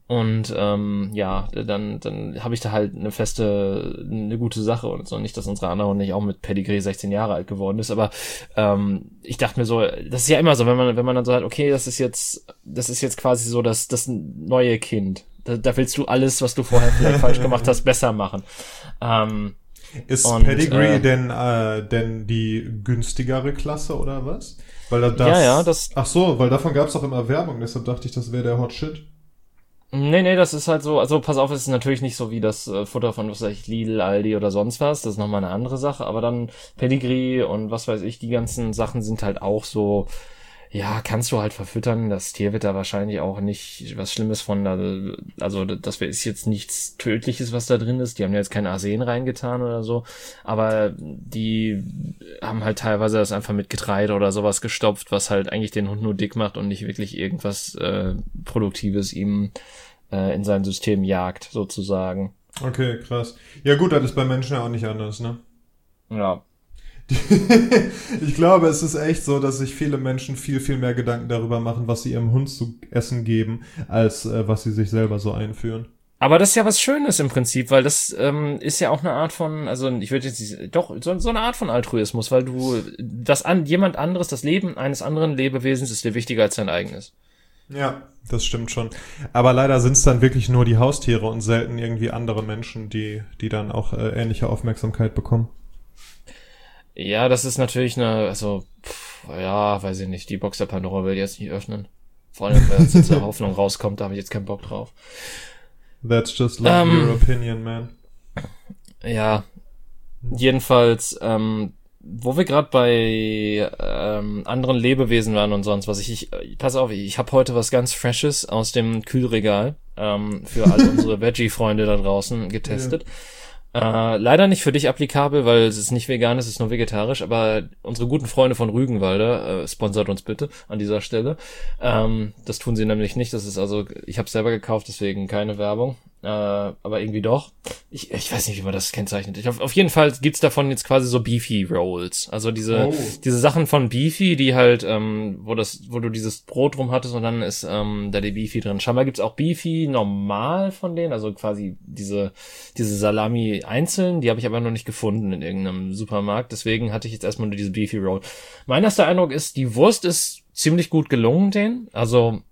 habe ich da halt eine gute Sache und so, nicht, dass unsere andere Hund nicht auch mit Pedigree 16 Jahre alt geworden ist, aber ich dachte mir so, das ist ja immer so, wenn man dann so sagt, okay, das ist jetzt quasi so das neue Kind. Da willst du alles, was du vorher vielleicht falsch gemacht hast, besser machen. Ist Pedigree denn die günstigere Klasse oder was? Weil ach so, weil davon gab's doch immer Werbung, deshalb dachte ich, das wäre der Hot Shit. Nee, das ist halt so, also pass auf, es ist natürlich nicht so wie das Futter von, was weiß ich, Lidl, Aldi oder sonst was, das ist nochmal eine andere Sache, aber dann Pedigree und was weiß ich, die ganzen Sachen sind halt auch so, ja, kannst du halt verfüttern, das Tier wird da wahrscheinlich auch nicht was Schlimmes von, also das ist jetzt nichts Tödliches, was da drin ist, die haben ja jetzt kein Arsen reingetan oder so, aber die haben halt teilweise das einfach mit Getreide oder sowas gestopft, was halt eigentlich den Hund nur dick macht und nicht wirklich irgendwas Produktives ihm in sein System jagt, sozusagen. Okay, krass. Ja gut, das ist bei Menschen ja auch nicht anders, ne? Ja. Ich glaube, es ist echt so, dass sich viele Menschen viel, viel mehr Gedanken darüber machen, was sie ihrem Hund zu essen geben, als was sie sich selber so einführen. Aber das ist ja was Schönes im Prinzip, weil das ist ja auch eine Art von, also ich würde jetzt nicht, doch, so eine Art von Altruismus, weil jemand anderes, das Leben eines anderen Lebewesens ist dir wichtiger als dein eigenes. Ja, das stimmt schon. Aber leider sind es dann wirklich nur die Haustiere und selten irgendwie andere Menschen, die dann auch ähnliche Aufmerksamkeit bekommen. Ja, das ist natürlich weiß ich nicht, die Box der Pandora will ich jetzt nicht öffnen. Vor allem, wenn jetzt eine Hoffnung rauskommt, da habe ich jetzt keinen Bock drauf. That's just like your opinion, man. Ja, jedenfalls, wo wir gerade bei anderen Lebewesen waren und sonst was, pass auf, ich habe heute was ganz Freshes aus dem Kühlregal für all unsere Veggie-Freunde da draußen getestet. Leider nicht für dich applikabel, weil es ist nicht vegan, es ist nur vegetarisch, aber unsere guten Freunde von Rügenwalder, sponsert uns bitte an dieser Stelle. Das tun sie nämlich nicht, das ist also, ich habe es selber gekauft, deswegen keine Werbung. Aber irgendwie doch. Ich weiß nicht, wie man das kennzeichnet. Auf jeden Fall gibt's davon jetzt quasi so Beefy Rolls. Also diese Sachen von Beefy, die halt, wo du dieses Brot drum hattest und dann ist da die Beefy drin. Scheinbar gibt's auch Beefy normal von denen, also quasi diese Salami einzeln, die habe ich aber noch nicht gefunden in irgendeinem Supermarkt. Deswegen hatte ich jetzt erstmal nur diese Beefy Roll. Mein erster Eindruck ist, die Wurst ist ziemlich gut gelungen, denen. Also,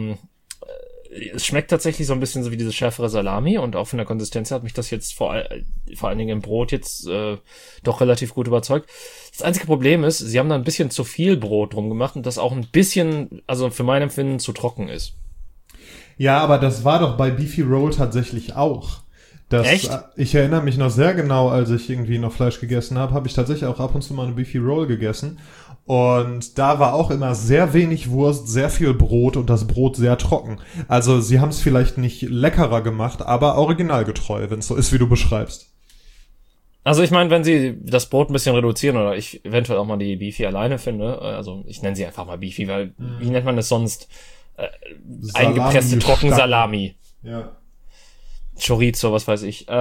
es schmeckt tatsächlich so ein bisschen so wie diese schärfere Salami und auch von der Konsistenz her hat mich das jetzt vor allen Dingen im Brot jetzt doch relativ gut überzeugt. Das einzige Problem ist, sie haben da ein bisschen zu viel Brot drum gemacht und das auch ein bisschen, also für mein Empfinden, zu trocken ist. Ja, aber das war doch bei Beefy Roll tatsächlich auch. Echt? Ich erinnere mich noch sehr genau, als ich irgendwie noch Fleisch gegessen habe ich tatsächlich auch ab und zu mal eine Beefy Roll gegessen. Und da war auch immer sehr wenig Wurst, sehr viel Brot und das Brot sehr trocken. Also sie haben es vielleicht nicht leckerer gemacht, aber originalgetreu, wenn es so ist, wie du beschreibst. Also ich meine, wenn sie das Brot ein bisschen reduzieren oder ich eventuell auch mal die Beefy alleine finde, also ich nenne sie einfach mal Beefy, weil wie nennt man das sonst? Eingepresste Trockensalami. Ja. Chorizo, was weiß ich.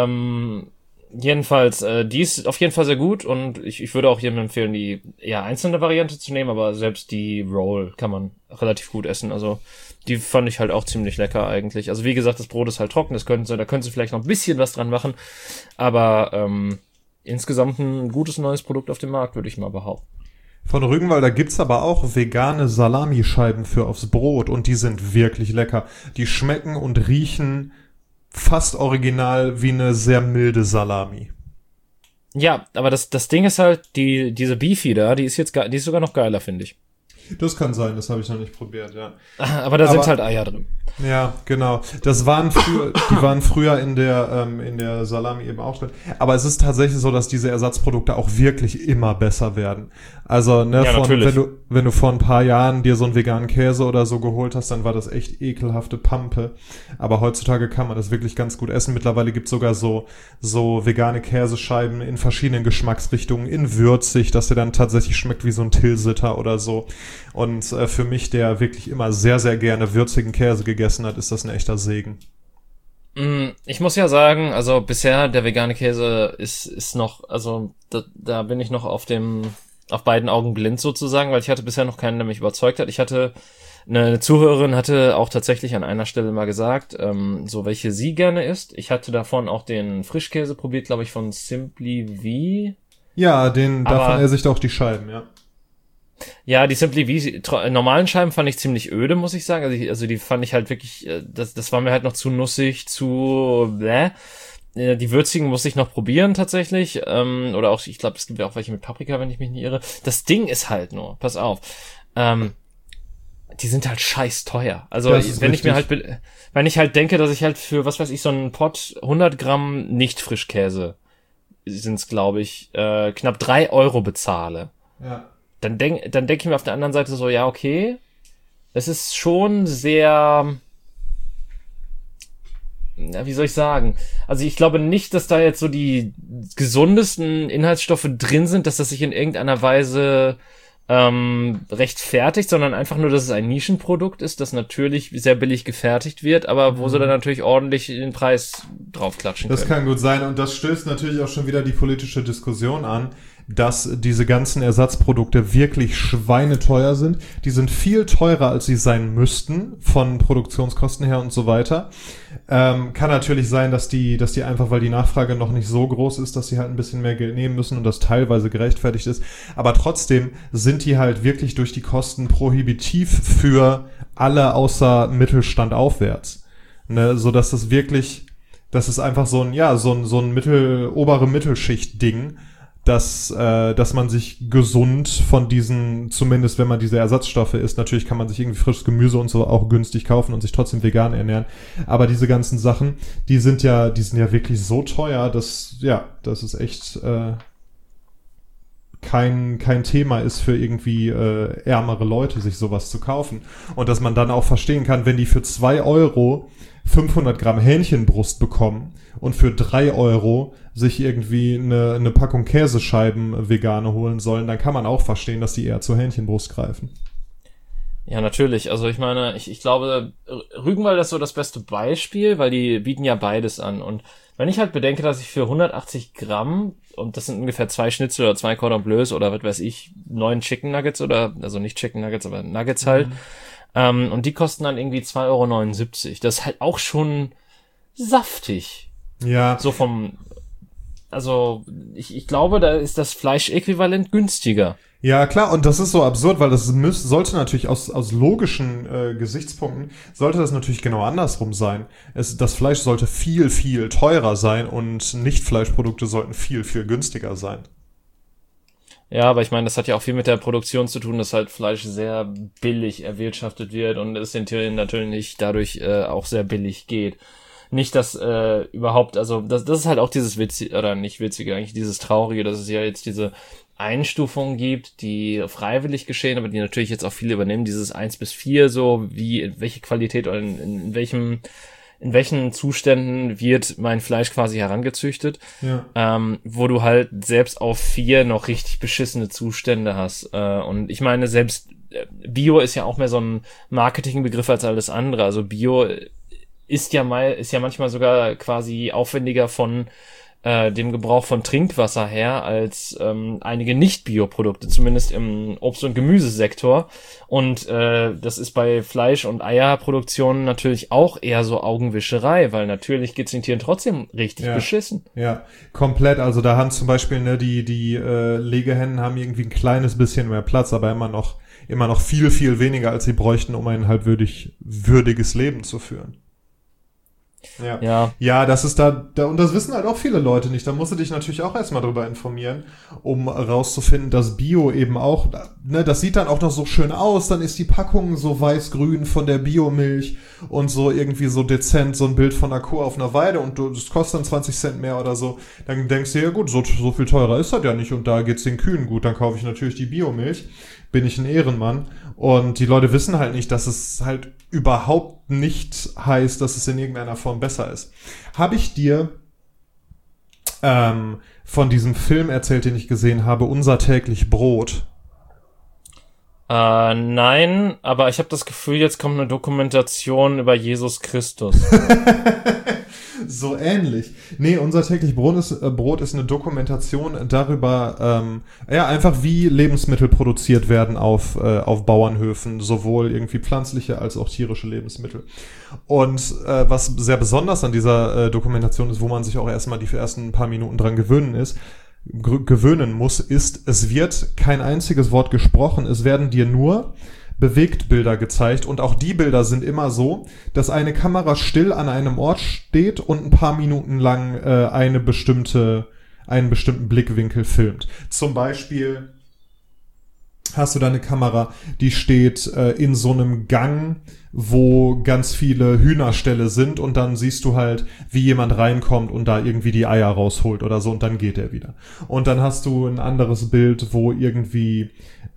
Jedenfalls, die ist auf jeden Fall sehr gut und ich würde auch jedem empfehlen, die eher einzelne Variante zu nehmen, aber selbst die Roll kann man relativ gut essen. Also die fand ich halt auch ziemlich lecker eigentlich. Also wie gesagt, das Brot ist halt trocken, da können sie vielleicht noch ein bisschen was dran machen, aber insgesamt ein gutes neues Produkt auf dem Markt, würde ich mal behaupten. Von Rügenwalder gibt's aber auch vegane Salamischeiben für aufs Brot und die sind wirklich lecker. Die schmecken und riechen fast original wie eine sehr milde Salami. Ja, aber das Ding ist halt, diese Beefy da, die ist sogar noch geiler, finde ich. Das kann sein, das habe ich noch nicht probiert, ja. Aber da sind halt Eier drin. Ja, genau. Die waren früher in der Salami eben auch drin. Aber es ist tatsächlich so, dass diese Ersatzprodukte auch wirklich immer besser werden. Also, ne, ja, wenn du vor ein paar Jahren dir so einen veganen Käse oder so geholt hast, dann war das echt ekelhafte Pampe. Aber heutzutage kann man das wirklich ganz gut essen. Mittlerweile gibt's sogar so vegane Käsescheiben in verschiedenen Geschmacksrichtungen, in würzig, dass der dann tatsächlich schmeckt wie so ein Tilsiter oder so. Und für mich, der wirklich immer sehr, sehr gerne würzigen Käse gegessen hat, ist das ein echter Segen. Ich muss ja sagen, also bisher der vegane Käse ist noch, also da bin ich noch auf beiden Augen blind sozusagen, weil ich hatte bisher noch keinen, der mich überzeugt hat. Eine Zuhörerin hatte auch tatsächlich an einer Stelle mal gesagt, so welche sie gerne isst. Ich hatte davon auch den Frischkäse probiert, glaube ich, von Simply V. Ja, davon esse ich auch die Scheiben, ja. Ja, die Simply V normalen Scheiben fand ich ziemlich öde, muss ich sagen. Also die fand ich halt wirklich, das war mir halt noch zu nussig, zu bläh. Die würzigen muss ich noch probieren tatsächlich. Oder auch, ich glaube, es gibt ja auch welche mit Paprika, wenn ich mich nicht irre. Das Ding ist halt nur, pass auf, die sind halt scheiß teuer. Also wenn ich halt denke, dass ich halt für, was weiß ich, so einen Pott 100 Gramm Nicht-Frischkäse sind's, glaube ich, knapp 3 Euro bezahle. Ja. Dann denk ich mir auf der anderen Seite so, ja, okay, es ist schon sehr, wie soll ich sagen? Also ich glaube nicht, dass da jetzt so die gesundesten Inhaltsstoffe drin sind, dass das sich in irgendeiner Weise rechtfertigt, sondern einfach nur, dass es ein Nischenprodukt ist, das natürlich sehr billig gefertigt wird, aber wo sie dann natürlich ordentlich den Preis draufklatschen können. Das kann gut sein und das stößt natürlich auch schon wieder die politische Diskussion an. dass diese ganzen Ersatzprodukte wirklich schweineteuer sind. Die sind viel teurer, als sie sein müssten, von Produktionskosten her und so weiter. Kann natürlich sein, dass die einfach, weil die Nachfrage noch nicht so groß ist, dass sie halt ein bisschen mehr Geld nehmen müssen und das teilweise gerechtfertigt ist. Aber trotzdem sind die halt wirklich durch die Kosten prohibitiv für alle außer Mittelstand aufwärts. Ne, so dass das wirklich, das ist einfach so ein obere Mittelschicht-Ding, dass man sich gesund von diesen, zumindest wenn man diese Ersatzstoffe isst, natürlich kann man sich irgendwie frisches Gemüse und so auch günstig kaufen und sich trotzdem vegan ernähren, aber diese ganzen Sachen, die sind ja wirklich so teuer, dass es echt kein Thema ist für irgendwie ärmere Leute, sich sowas zu kaufen. Und dass man dann auch verstehen kann, wenn die für 2 Euro 500 Gramm Hähnchenbrust bekommen und für 3 Euro sich irgendwie eine Packung Käsescheiben vegane holen sollen, dann kann man auch verstehen, dass die eher zur Hähnchenbrust greifen. Ja, natürlich. Also ich meine, ich glaube, Rügenwalder ist so das beste Beispiel, weil die bieten ja beides an. Und wenn ich halt bedenke, dass ich für 180 Gramm, und das sind ungefähr 2 Schnitzel oder 2 Cordon Bleus oder was weiß ich, 9 Chicken Nuggets oder, also nicht Chicken Nuggets, aber Nuggets halt, und die kosten dann irgendwie 2,79 Euro. Das ist halt auch schon saftig. Ja. So ich glaube, da ist das Fleischäquivalent günstiger. Ja, klar, und das ist so absurd, weil das sollte natürlich aus logischen Gesichtspunkten, sollte das natürlich genau andersrum sein. Das Fleisch sollte viel, viel teurer sein und Nicht-Fleischprodukte sollten viel, viel günstiger sein. Ja, aber ich meine, das hat ja auch viel mit der Produktion zu tun, dass halt Fleisch sehr billig erwirtschaftet wird und es den Tieren natürlich dadurch auch sehr billig geht. Nicht, dass überhaupt, also das ist halt auch dieses Witzige, oder nicht Witzige, eigentlich dieses Traurige, dass es ja jetzt diese Einstufungen gibt, die freiwillig geschehen, aber die natürlich jetzt auch viele übernehmen, dieses 1-4, so wie, welche Qualität oder in welchen Zuständen wird mein Fleisch quasi herangezüchtet, wo du halt selbst auf 4 noch richtig beschissene Zustände hast. Und ich meine, selbst Bio ist ja auch mehr so ein Marketingbegriff als alles andere. Also Bio ist ja manchmal sogar quasi aufwendiger von dem Gebrauch von Trinkwasser her als einige Nicht-Bio-Produkte, zumindest im Obst- und Gemüsesektor. Und das ist bei Fleisch- und Eierproduktionen natürlich auch eher so Augenwischerei, weil natürlich geht's den Tieren trotzdem richtig beschissen. Ja, komplett. Also da haben zum Beispiel die Legehennen haben irgendwie ein kleines bisschen mehr Platz, aber immer noch viel, viel weniger, als sie bräuchten, um ein würdiges Leben zu führen. Ja, das ist da, und das wissen halt auch viele Leute nicht. Da musst du dich natürlich auch erstmal drüber informieren, um rauszufinden, dass Bio eben auch, ne, das sieht dann auch noch so schön aus, dann ist die Packung so weiß-grün von der Biomilch und so irgendwie so dezent, so ein Bild von einer Kuh auf einer Weide und das kostet dann 20 Cent mehr oder so. Dann denkst du, ja gut, so viel teurer ist das ja nicht und da geht's den Kühen gut, dann kaufe ich natürlich die Biomilch. Bin ich ein Ehrenmann. Und die Leute wissen halt nicht, dass es halt überhaupt nicht heißt, dass es in irgendeiner Form besser ist. Habe ich dir von diesem Film erzählt, den ich gesehen habe, Unser täglich Brot? Nein, aber ich habe das Gefühl, jetzt kommt eine Dokumentation über Jesus Christus. So ähnlich. Nee, Unser täglich Brot ist eine Dokumentation darüber, einfach wie Lebensmittel produziert werden auf Bauernhöfen, sowohl irgendwie pflanzliche als auch tierische Lebensmittel. Und was sehr besonders an dieser Dokumentation ist, wo man sich auch erstmal die ersten paar Minuten dran gewöhnen muss, ist, es wird kein einziges Wort gesprochen, es werden dir nur Bewegtbilder gezeigt und auch die Bilder sind immer so, dass eine Kamera still an einem Ort steht und ein paar Minuten lang einen bestimmten Blickwinkel filmt. Zum Beispiel hast du da eine Kamera, die steht in so einem Gang, wo ganz viele Hühnerställe sind und dann siehst du halt, wie jemand reinkommt und da irgendwie die Eier rausholt oder so und dann geht er wieder. Und dann hast du ein anderes Bild, wo irgendwie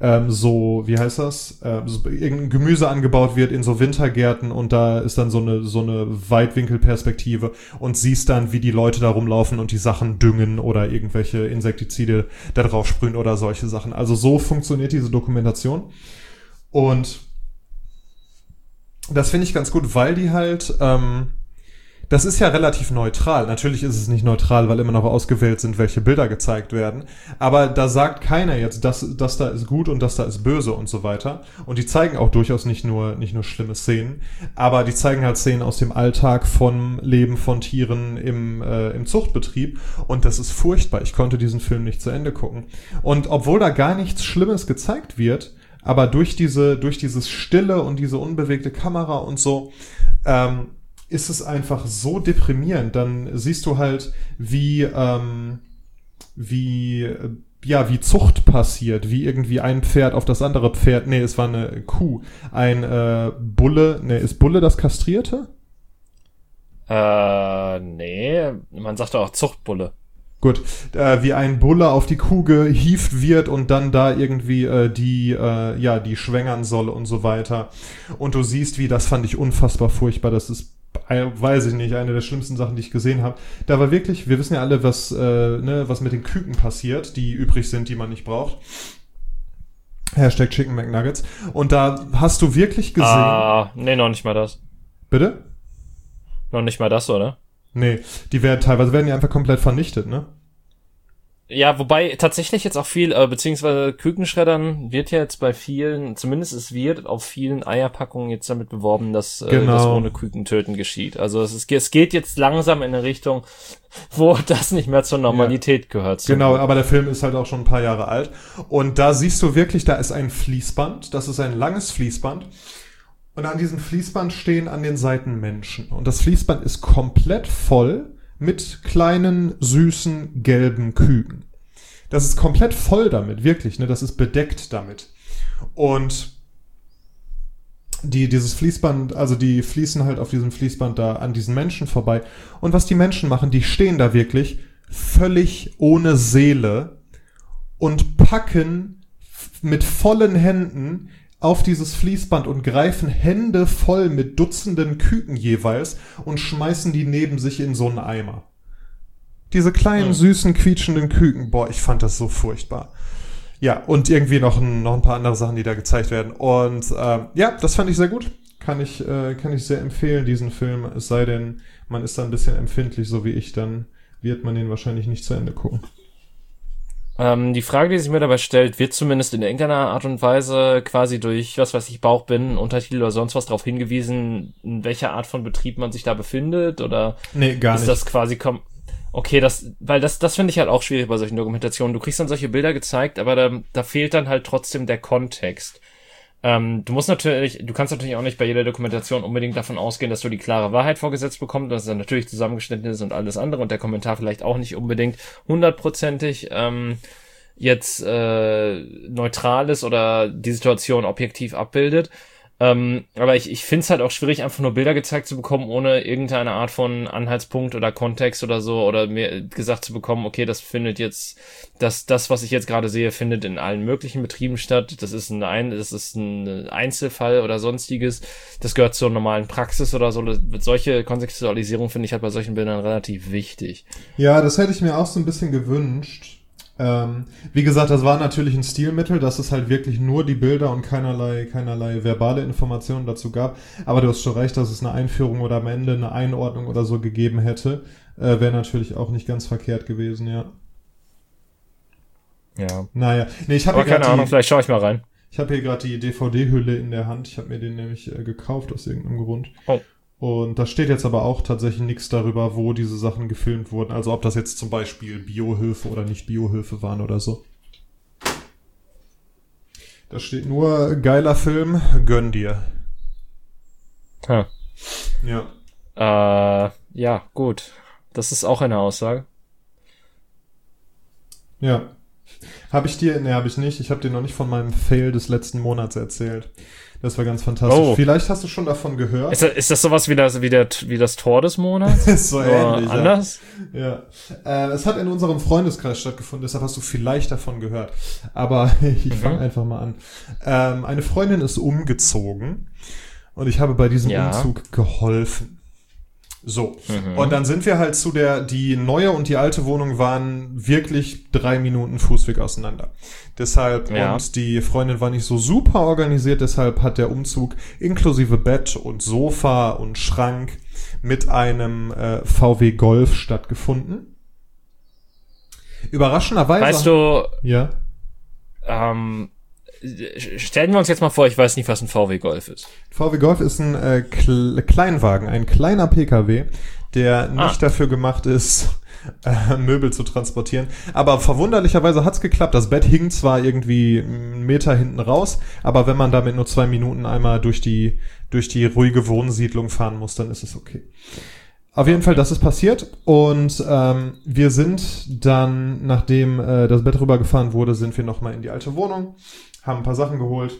irgendein Gemüse angebaut wird in so Wintergärten und da ist dann so eine Weitwinkelperspektive und siehst dann, wie die Leute da rumlaufen und die Sachen düngen oder irgendwelche Insektizide da drauf sprühen oder solche Sachen. Also so funktioniert diese Dokumentation. Und das finde ich ganz gut, weil die halt das ist ja relativ neutral. Natürlich ist es nicht neutral, weil immer noch ausgewählt sind, welche Bilder gezeigt werden. Aber da sagt keiner jetzt, das da ist gut und das da ist böse und so weiter. Und die zeigen auch durchaus nicht nur schlimme Szenen, aber die zeigen halt Szenen aus dem Alltag vom Leben von Tieren im Zuchtbetrieb. Und das ist furchtbar. Ich konnte diesen Film nicht zu Ende gucken. Und obwohl da gar nichts Schlimmes gezeigt wird, aber durch dieses Stille und diese unbewegte Kamera und so, ist es einfach so deprimierend. Dann siehst du halt, wie Zucht passiert, wie irgendwie ein Pferd auf das andere Pferd, es war eine Kuh, ein Bulle, ist Bulle das Kastrierte? Nee, man sagt doch auch Zuchtbulle. Gut, wie ein Bulle auf die Kuh gehievt wird und dann da irgendwie die schwängern soll und so weiter. Und du siehst, das fand ich unfassbar furchtbar, das ist, weiß ich nicht, eine der schlimmsten Sachen, die ich gesehen habe. Da war wirklich, wir wissen ja alle, was mit den Küken passiert, die übrig sind, die man nicht braucht. Hashtag Chicken McNuggets. Und da hast du wirklich gesehen... nee, noch nicht mal das. Bitte? Noch nicht mal das, oder? Nee, teilweise werden die einfach komplett vernichtet, ne? Ja, wobei tatsächlich jetzt auch viel, beziehungsweise Kükenschreddern wird ja jetzt bei vielen, zumindest es wird auf vielen Eierpackungen jetzt damit beworben, dass das ohne Kükentöten geschieht. Also es geht jetzt langsam in eine Richtung, wo das nicht mehr zur Normalität gehört. Genau, aber der Film ist halt auch schon ein paar Jahre alt. Und da siehst du wirklich, da ist ein Fließband, das ist ein langes Fließband. Und an diesem Fließband stehen an den Seiten Menschen. Und das Fließband ist komplett voll mit kleinen, süßen, gelben Küken. Das ist komplett voll damit, wirklich, ne? Das ist bedeckt damit. Und dieses Fließband, also die fließen halt auf diesem Fließband da an diesen Menschen vorbei. Und was die Menschen machen, die stehen da wirklich völlig ohne Seele und packen mit vollen Händen auf dieses Fließband und greifen Hände voll mit Dutzenden Küken jeweils und schmeißen die neben sich in so einen Eimer. Diese kleinen, süßen, quietschenden Küken, ich fand das so furchtbar. Ja, und irgendwie noch ein paar andere Sachen, die da gezeigt werden. Und das fand ich sehr gut. Kann ich sehr empfehlen, diesen Film. Es sei denn, man ist da ein bisschen empfindlich, so wie ich, dann wird man den wahrscheinlich nicht zu Ende gucken. Die Frage, die sich mir dabei stellt, wird zumindest in irgendeiner Art und Weise quasi durch, Bauchbinden, Untertitel oder sonst was darauf hingewiesen, in welcher Art von Betrieb man sich da befindet? Oder nee, gar nicht. Ist das quasi okay, das finde ich halt auch schwierig bei solchen Dokumentationen. Du kriegst dann solche Bilder gezeigt, aber da fehlt dann halt trotzdem der Kontext. Du kannst natürlich auch nicht bei jeder Dokumentation unbedingt davon ausgehen, dass du die klare Wahrheit vorgesetzt bekommst, dass es dann natürlich zusammengeschnitten ist und alles andere und der Kommentar vielleicht auch nicht unbedingt 100%ig neutral ist oder die Situation objektiv abbildet. Aber ich finde es halt auch schwierig, einfach nur Bilder gezeigt zu bekommen, ohne irgendeine Art von Anhaltspunkt oder Kontext oder so, oder mir gesagt zu bekommen, okay, das findet jetzt, das, was ich jetzt gerade sehe, findet in allen möglichen Betrieben statt. Das ist ein Einzelfall oder sonstiges. Das gehört zur normalen Praxis oder so. Solche Kontextualisierung finde ich halt bei solchen Bildern relativ wichtig. Ja, das hätte ich mir auch so ein bisschen gewünscht. Wie gesagt, das war natürlich ein Stilmittel, dass es halt wirklich nur die Bilder und keinerlei verbale Informationen dazu gab. Aber du hast schon recht, dass es eine Einführung oder am Ende eine Einordnung oder so gegeben hätte. Wäre natürlich auch nicht ganz verkehrt gewesen, ja. Ja. Naja. Nee, ich habe aber keine Ahnung, vielleicht schaue ich mal rein. Ich habe hier gerade die DVD-Hülle in der Hand. Ich habe mir den nämlich gekauft aus irgendeinem Grund. Oh. Und da steht jetzt aber auch tatsächlich nichts darüber, wo diese Sachen gefilmt wurden. Also ob das jetzt zum Beispiel Biohöfe oder nicht Biohöfe waren oder so. Da steht nur, geiler Film, gönn dir. Ja. Ja, gut. Das ist auch eine Aussage. Ja. Habe ich dir? Nee, habe ich nicht. Ich habe dir noch nicht von meinem Fail des letzten Monats erzählt. Das war ganz fantastisch. Oh. Vielleicht hast du schon davon gehört. Ist das sowas wie das Tor des Monats? Ist so ähnlich. Anders? Ja. Es hat in unserem Freundeskreis stattgefunden, deshalb hast du vielleicht davon gehört. Aber ich fange einfach mal an. Eine Freundin ist umgezogen und ich habe bei diesem Umzug geholfen. So. Und dann sind wir halt die neue und die alte Wohnung waren wirklich 3 Minuten Fußweg auseinander. Deshalb, und die Freundin war nicht so super organisiert, deshalb hat der Umzug inklusive Bett und Sofa und Schrank mit einem VW Golf stattgefunden. Überraschenderweise. Weißt du, ja. Stellen wir uns jetzt mal vor, ich weiß nicht, was ein VW Golf ist. VW Golf ist ein Kleinwagen, ein kleiner PKW, der nicht dafür gemacht ist, Möbel zu transportieren. Aber verwunderlicherweise hat's geklappt. Das Bett hing zwar irgendwie 1 Meter hinten raus, aber wenn man damit nur 2 Minuten einmal durch die ruhige Wohnsiedlung fahren muss, dann ist es okay. Auf jeden Fall, das ist passiert und wir sind dann, nachdem das Bett rübergefahren wurde, sind wir nochmal in die alte Wohnung, haben ein paar Sachen geholt,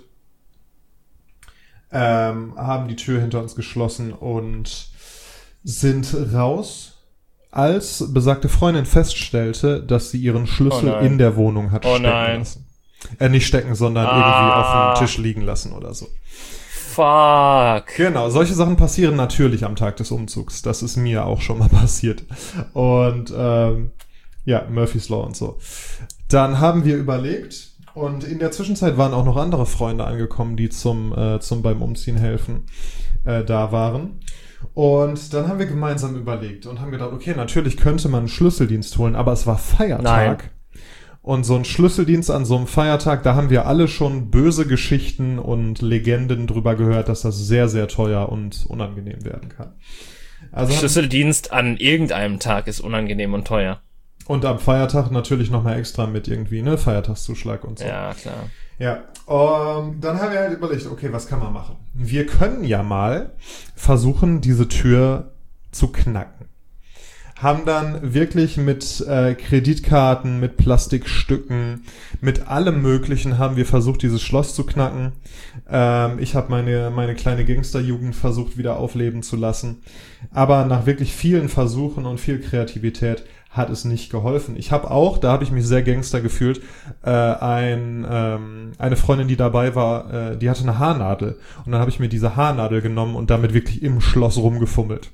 haben die Tür hinter uns geschlossen und sind raus, als besagte Freundin feststellte, dass sie ihren Schlüssel in der Wohnung hat stecken lassen. Nicht stecken, sondern irgendwie auf dem Tisch liegen lassen oder so. Fuck. Genau, solche Sachen passieren natürlich am Tag des Umzugs. Das ist mir auch schon mal passiert. Und Murphy's Law und so. Dann haben wir überlegt, und in der Zwischenzeit waren auch noch andere Freunde angekommen, die zum beim Umziehen helfen da waren. Und dann haben wir gemeinsam überlegt und haben gedacht, okay, natürlich könnte man einen Schlüsseldienst holen, aber es war Feiertag. Nein. Und so ein Schlüsseldienst an so einem Feiertag, da haben wir alle schon böse Geschichten und Legenden drüber gehört, dass das sehr, sehr teuer und unangenehm werden kann. Also Schlüsseldienst an irgendeinem Tag ist unangenehm und teuer. Und am Feiertag natürlich nochmal extra mit irgendwie, ne, Feiertagszuschlag und so. Ja, klar. Ja, dann haben wir halt überlegt, okay, was kann man machen? Wir können ja mal versuchen, diese Tür zu knacken. Haben dann wirklich mit Kreditkarten, mit Plastikstücken, mit allem Möglichen haben wir versucht, dieses Schloss zu knacken. Ich habe meine kleine Gangsterjugend versucht, wieder aufleben zu lassen. Aber nach wirklich vielen Versuchen und viel Kreativität hat es nicht geholfen. Ich habe auch, da habe ich mich sehr Gangster gefühlt, eine Freundin, die dabei war, die hatte eine Haarnadel. Und dann habe ich mir diese Haarnadel genommen und damit wirklich im Schloss rumgefummelt.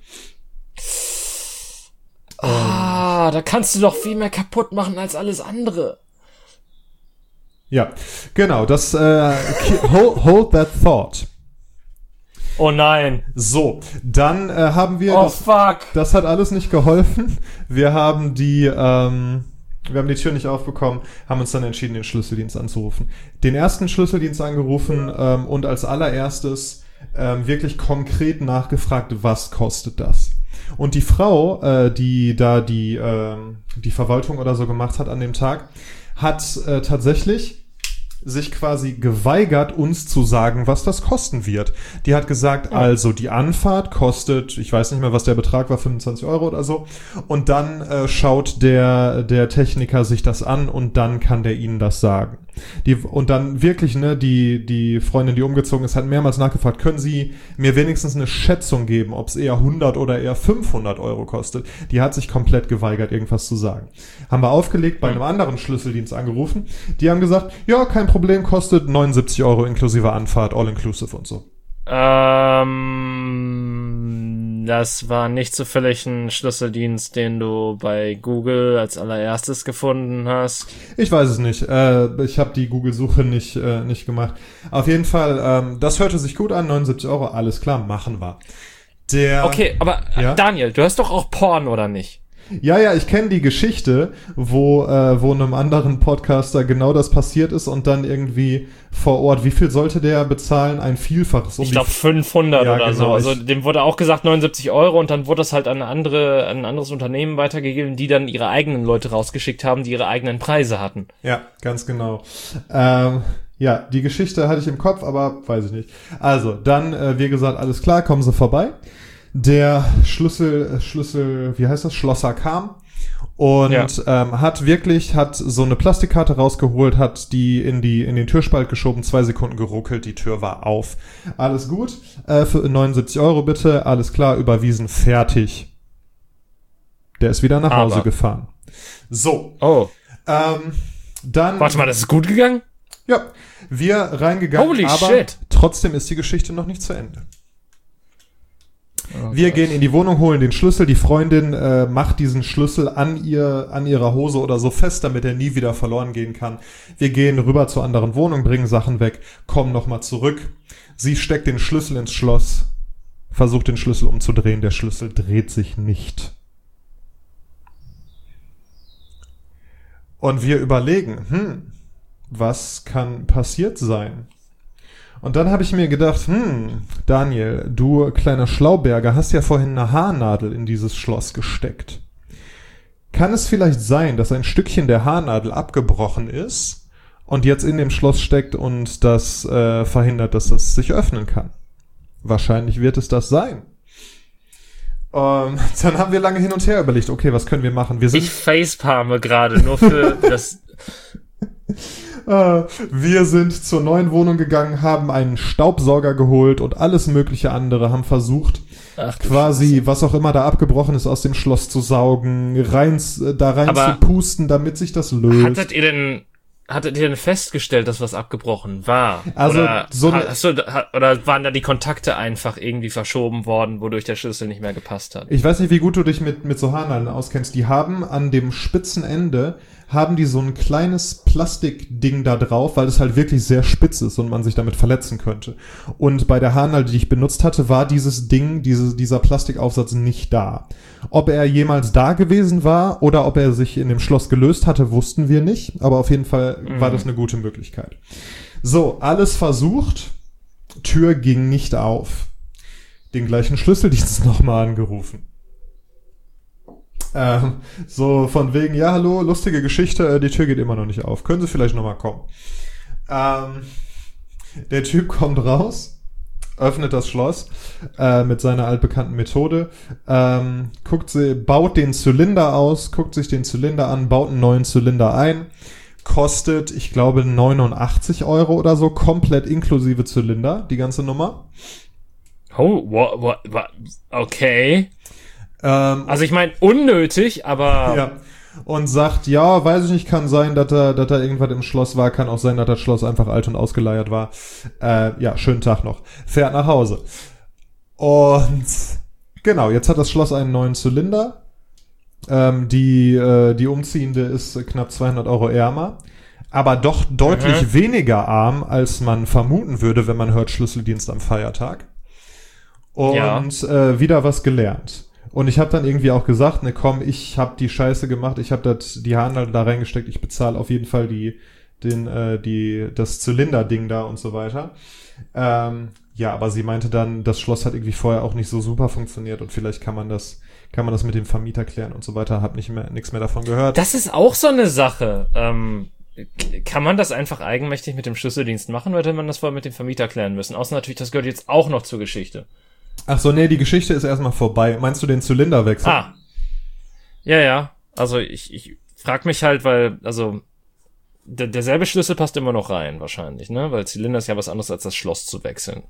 Da kannst du doch viel mehr kaputt machen als alles andere. Ja, genau, das hold that thought. Oh nein. So, dann haben wir... Fuck. Das hat alles nicht geholfen. Wir haben die Tür nicht aufbekommen, haben uns dann entschieden, den Schlüsseldienst anzurufen. Den ersten Schlüsseldienst angerufen und als allererstes wirklich konkret nachgefragt, was kostet das? Und die Frau, die da die Verwaltung oder so gemacht hat an dem Tag, hat tatsächlich sich quasi geweigert, uns zu sagen, was das kosten wird. Die hat gesagt, also die Anfahrt kostet, ich weiß nicht mehr, was der Betrag war, 25 € oder so. Und dann schaut der Techniker sich das an und dann kann der ihnen das sagen. Und dann wirklich, ne, die Freundin, die umgezogen ist, hat mehrmals nachgefragt, können Sie mir wenigstens eine Schätzung geben, ob es eher 100 oder eher 500 € kostet. Die hat sich komplett geweigert, irgendwas zu sagen. Haben wir aufgelegt, bei einem anderen Schlüsseldienst angerufen. Die haben gesagt, ja, kein Problem, kostet 79 € inklusive Anfahrt, all inclusive und so. Das war nicht zufällig ein Schlüsseldienst, den du bei Google als allererstes gefunden hast. Ich weiß es nicht. Ich habe die Google-Suche nicht gemacht. Auf jeden Fall, das hörte sich gut an, 79 €, alles klar, machen wir. Okay, aber ja? Daniel, du hast doch auch Porn, oder nicht? Ja, ich kenne die Geschichte, wo einem anderen Podcaster genau das passiert ist und dann irgendwie vor Ort, wie viel sollte der bezahlen? Ein Vielfaches. Ich glaube 500 oder genau, so. Also dem wurde auch gesagt 79 € und dann wurde das halt an ein anderes Unternehmen weitergegeben, die dann ihre eigenen Leute rausgeschickt haben, die ihre eigenen Preise hatten. Ja, ganz genau. Ja, die Geschichte hatte ich im Kopf, aber weiß ich nicht. Also, dann, wie gesagt, alles klar, kommen Sie vorbei. Der Schlüssel, wie heißt das? Schlosser kam und hat so eine Plastikkarte rausgeholt, hat die in den Türspalt geschoben, 2 Sekunden geruckelt, die Tür war auf. Alles gut, für 79 € bitte, alles klar, überwiesen, fertig. Der ist wieder nach Hause gefahren. So. Oh. Dann. Warte mal, das ist gut gegangen? Ja, wir reingegangen, Holy aber shit. Trotzdem ist die Geschichte noch nicht zu Ende. Wir gehen in die Wohnung, holen den Schlüssel. Die Freundin macht diesen Schlüssel an ihrer Hose oder so fest, damit er nie wieder verloren gehen kann. Wir gehen rüber zur anderen Wohnung, bringen Sachen weg, kommen nochmal zurück. Sie steckt den Schlüssel ins Schloss, versucht den Schlüssel umzudrehen. Der Schlüssel dreht sich nicht. Und wir überlegen, was kann passiert sein? Und dann habe ich mir gedacht, Daniel, du kleiner Schlauberger, hast ja vorhin eine Haarnadel in dieses Schloss gesteckt. Kann es vielleicht sein, dass ein Stückchen der Haarnadel abgebrochen ist und jetzt in dem Schloss steckt und das verhindert, dass das sich öffnen kann? Wahrscheinlich wird es das sein. Dann haben wir lange hin und her überlegt, okay, was können wir machen? Ich facepalme gerade nur für das... Wir sind zur neuen Wohnung gegangen, haben einen Staubsauger geholt und alles mögliche andere, haben versucht, quasi, was auch immer da abgebrochen ist, aus dem Schloss zu saugen, da rein zu pusten, damit sich das löst. Hattet ihr denn festgestellt, dass was abgebrochen war? Also oder waren da die Kontakte einfach irgendwie verschoben worden, wodurch der Schlüssel nicht mehr gepasst hat? Ich weiß nicht, wie gut du dich mit so Haarnadeln auskennst. Die haben an dem spitzen Ende so ein kleines Plastikding da drauf, weil es halt wirklich sehr spitz ist und man sich damit verletzen könnte. Und bei der Haarnadel, die ich benutzt hatte, war dieses Ding, dieser Plastikaufsatz nicht da. Ob er jemals da gewesen war oder ob er sich in dem Schloss gelöst hatte, wussten wir nicht. Aber auf jeden Fall war das eine gute Möglichkeit. So, alles versucht. Tür ging nicht auf. Den gleichen Schlüsseldienst nochmal angerufen. So von wegen, ja, hallo, lustige Geschichte, die Tür geht immer noch nicht auf. Können Sie vielleicht nochmal kommen? Der Typ kommt raus, öffnet das Schloss mit seiner altbekannten Methode, baut den Zylinder aus, guckt sich den Zylinder an, baut einen neuen Zylinder ein, kostet, ich glaube, 89 € oder so, komplett inklusive Zylinder, die ganze Nummer. Oh, what, okay. Also ich meine, unnötig, aber... Ja. Und sagt, ja, weiß ich nicht, kann sein, dass da irgendwas im Schloss war, kann auch sein, dass das Schloss einfach alt und ausgeleiert war. Ja, schönen Tag noch. Fährt nach Hause. Und genau, jetzt hat das Schloss einen neuen Zylinder. Die Umziehende ist knapp 200 € ärmer, aber doch deutlich weniger arm, als man vermuten würde, wenn man hört Schlüsseldienst am Feiertag. Und wieder was gelernt. Und ich habe dann irgendwie auch gesagt, ne komm, ich habe die Scheiße gemacht, ich habe die Haarnadel da reingesteckt, ich bezahle auf jeden Fall das Zylinderding da und so weiter. Ja, aber sie meinte dann, das Schloss hat irgendwie vorher auch nicht so super funktioniert und vielleicht kann man das mit dem Vermieter klären und so weiter. Hab nichts mehr davon gehört. Das ist auch so eine Sache. Kann man das einfach eigenmächtig mit dem Schlüsseldienst machen, oder hätte man das vorher mit dem Vermieter klären müssen? Außer natürlich, das gehört jetzt auch noch zur Geschichte. Ach so, nee, die Geschichte ist erstmal vorbei. Meinst du den Zylinderwechsel? Ja. Also ich frag mich halt, weil, also derselbe Schlüssel passt immer noch rein, wahrscheinlich, ne? Weil Zylinder ist ja was anderes, als das Schloss zu wechseln.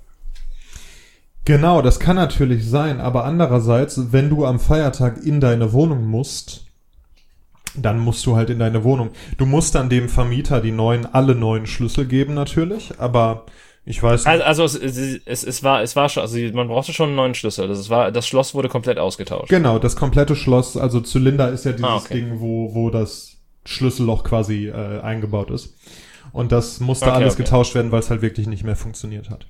Genau, das kann natürlich sein, aber andererseits, wenn du am Feiertag in deine Wohnung musst, dann musst du halt in deine Wohnung. Du musst dann dem Vermieter alle neuen Schlüssel geben natürlich, aber ich weiß nicht. Also es war schon, also man brauchte schon einen neuen Schlüssel. Das Schloss wurde komplett ausgetauscht. Genau, das komplette Schloss, also Zylinder ist ja dieses Ding, wo das Schlüsselloch quasi eingebaut ist. Und das musste alles getauscht werden, weil es halt wirklich nicht mehr funktioniert hat.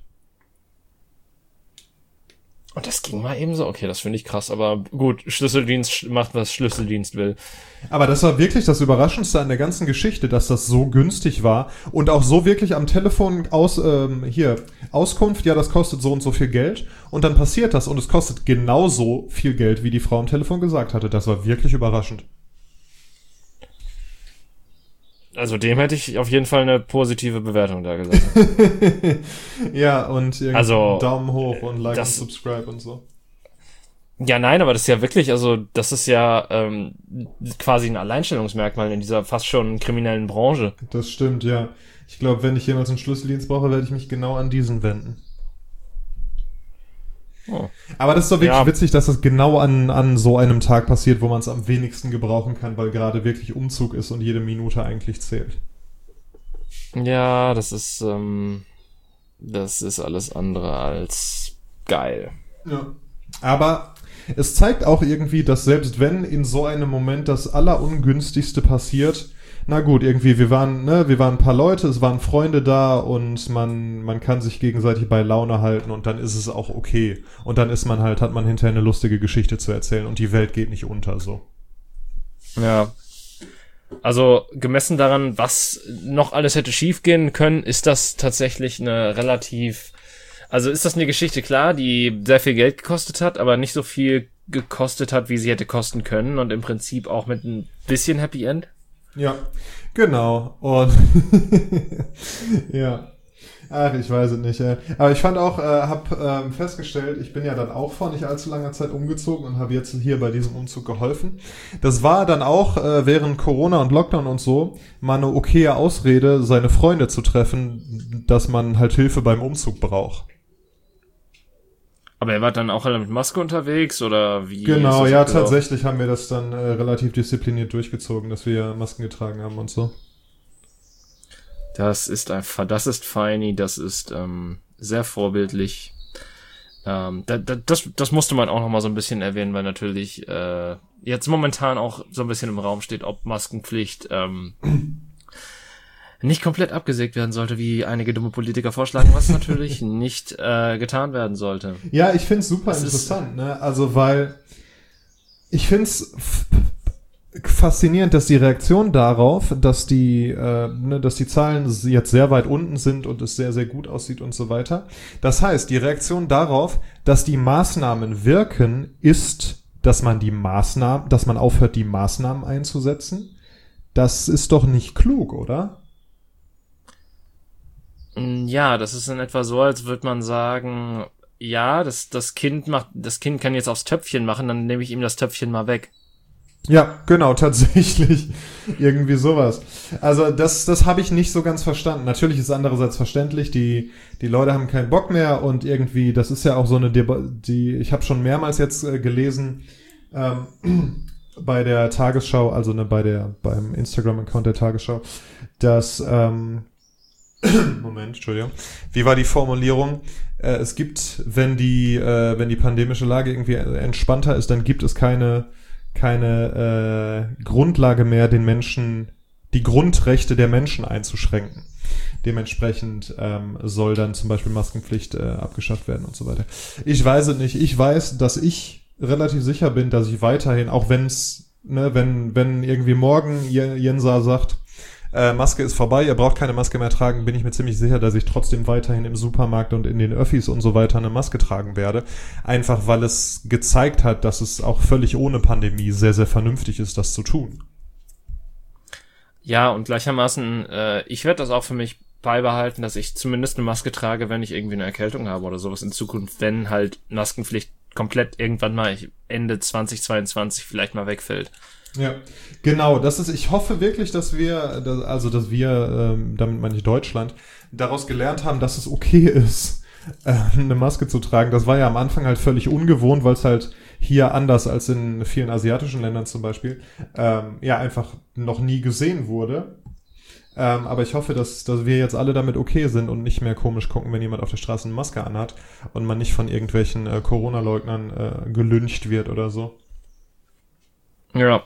Und das ging mal eben so? Okay, das finde ich krass, aber gut, Schlüsseldienst macht, was Schlüsseldienst will. Aber das war wirklich das Überraschendste an der ganzen Geschichte, dass das so günstig war und auch so wirklich am Telefon Auskunft, ja, das kostet so und so viel Geld und dann passiert das und es kostet genauso viel Geld, wie die Frau am Telefon gesagt hatte. Das war wirklich überraschend. Also dem hätte ich auf jeden Fall eine positive Bewertung da gesagt. Ja, und also, Daumen hoch und Like und Subscribe und so. Ja, nein, aber das ist ja wirklich, also das ist ja quasi ein Alleinstellungsmerkmal in dieser fast schon kriminellen Branche. Das stimmt, ja. Ich glaube, wenn ich jemals einen Schlüsseldienst brauche, werde ich mich genau an diesen wenden. Oh. Aber das ist doch wirklich witzig, dass das genau an so einem Tag passiert, wo man es am wenigsten gebrauchen kann, weil gerade wirklich Umzug ist und jede Minute eigentlich zählt. Ja, das ist alles andere als geil. Ja. Aber es zeigt auch irgendwie, dass selbst wenn in so einem Moment das Allerungünstigste passiert, na gut, irgendwie, wir waren ein paar Leute, es waren Freunde da und man kann sich gegenseitig bei Laune halten und dann ist es auch okay. Und dann hat man hinterher eine lustige Geschichte zu erzählen und die Welt geht nicht unter, so. Ja. Also, gemessen daran, was noch alles hätte schiefgehen können, ist das tatsächlich ist das eine Geschichte, klar, die sehr viel Geld gekostet hat, aber nicht so viel gekostet hat, wie sie hätte kosten können und im Prinzip auch mit ein bisschen Happy End. Ja, genau. Und ja. Ach, ich weiß es nicht. Aber ich fand auch, habe festgestellt, ich bin ja dann auch vor nicht allzu langer Zeit umgezogen und habe jetzt hier bei diesem Umzug geholfen. Das war dann auch während Corona und Lockdown und so mal eine okaye Ausrede, seine Freunde zu treffen, dass man halt Hilfe beim Umzug braucht. Aber er war dann auch mit Maske unterwegs oder wie? Genau, ja, tatsächlich haben wir das dann relativ diszipliniert durchgezogen, dass wir Masken getragen haben und so. Das ist feini, das ist sehr vorbildlich. Das musste man auch noch mal so ein bisschen erwähnen, weil natürlich jetzt momentan auch so ein bisschen im Raum steht, ob Maskenpflicht nicht komplett abgesägt werden sollte, wie einige dumme Politiker vorschlagen, was natürlich nicht getan werden sollte. Ja, ich find's super interessant, ne? Also, weil ich find's faszinierend, dass die Reaktion darauf, dass die Zahlen jetzt sehr weit unten sind und es sehr, sehr gut aussieht und so weiter. Das heißt, die Reaktion darauf, dass die Maßnahmen wirken, ist, dass man aufhört, die Maßnahmen einzusetzen. Das ist doch nicht klug, oder? Ja, das ist in etwa so, als würde man sagen, ja, das Kind kann jetzt aufs Töpfchen machen, dann nehme ich ihm das Töpfchen mal weg. Ja, genau, tatsächlich. Irgendwie sowas. Also das habe ich nicht so ganz verstanden. Natürlich ist es andererseits verständlich, die Leute haben keinen Bock mehr und irgendwie, das ist ja auch so eine ich habe schon mehrmals jetzt gelesen, bei der Tagesschau, also beim Instagram-Account der Tagesschau, dass Moment, Entschuldigung. Wie war die Formulierung? Es gibt, wenn die pandemische Lage irgendwie entspannter ist, dann gibt es keine Grundlage mehr, den Menschen die Grundrechte der Menschen einzuschränken. Dementsprechend soll dann zum Beispiel Maskenpflicht abgeschafft werden und so weiter. Ich weiß es nicht. Ich weiß, dass ich relativ sicher bin, dass ich weiterhin, auch wenn's, wenn irgendwie morgen Jensa sagt, Maske ist vorbei, ihr braucht keine Maske mehr tragen, bin ich mir ziemlich sicher, dass ich trotzdem weiterhin im Supermarkt und in den Öffis und so weiter eine Maske tragen werde. Einfach weil es gezeigt hat, dass es auch völlig ohne Pandemie sehr, sehr vernünftig ist, das zu tun. Ja, und gleichermaßen, ich werde das auch für mich beibehalten, dass ich zumindest eine Maske trage, wenn ich irgendwie eine Erkältung habe oder sowas in Zukunft, wenn halt Maskenpflicht komplett irgendwann mal Ende 2022 vielleicht mal wegfällt. Ja, genau, ich hoffe wirklich, dass wir, damit meine ich Deutschland, daraus gelernt haben, dass es okay ist, eine Maske zu tragen. Das war ja am Anfang halt völlig ungewohnt, weil es halt hier anders als in vielen asiatischen Ländern zum Beispiel, einfach noch nie gesehen wurde. Aber ich hoffe, dass wir jetzt alle damit okay sind und nicht mehr komisch gucken, wenn jemand auf der Straße eine Maske anhat und man nicht von irgendwelchen Corona-Leugnern gelyncht wird oder so. Ja.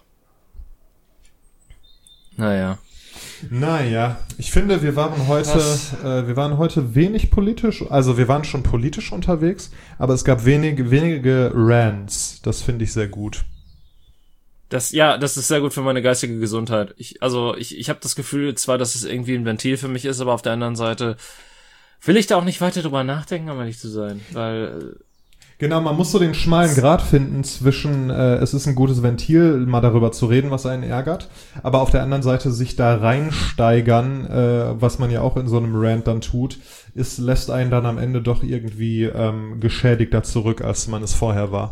Naja, ich finde, wir waren heute wenig politisch, also wir waren schon politisch unterwegs, aber es gab wenige Rants. Das finde ich sehr gut. Das ist sehr gut für meine geistige Gesundheit. Ich habe das Gefühl zwar, dass es irgendwie ein Ventil für mich ist, aber auf der anderen Seite will ich da auch nicht weiter drüber nachdenken, um ehrlich zu sein, weil genau, man muss so den schmalen Grat finden zwischen, es ist ein gutes Ventil, mal darüber zu reden, was einen ärgert, aber auf der anderen Seite sich da reinsteigern, was man ja auch in so einem Rant dann tut, lässt einen dann am Ende doch irgendwie geschädigter zurück, als man es vorher war.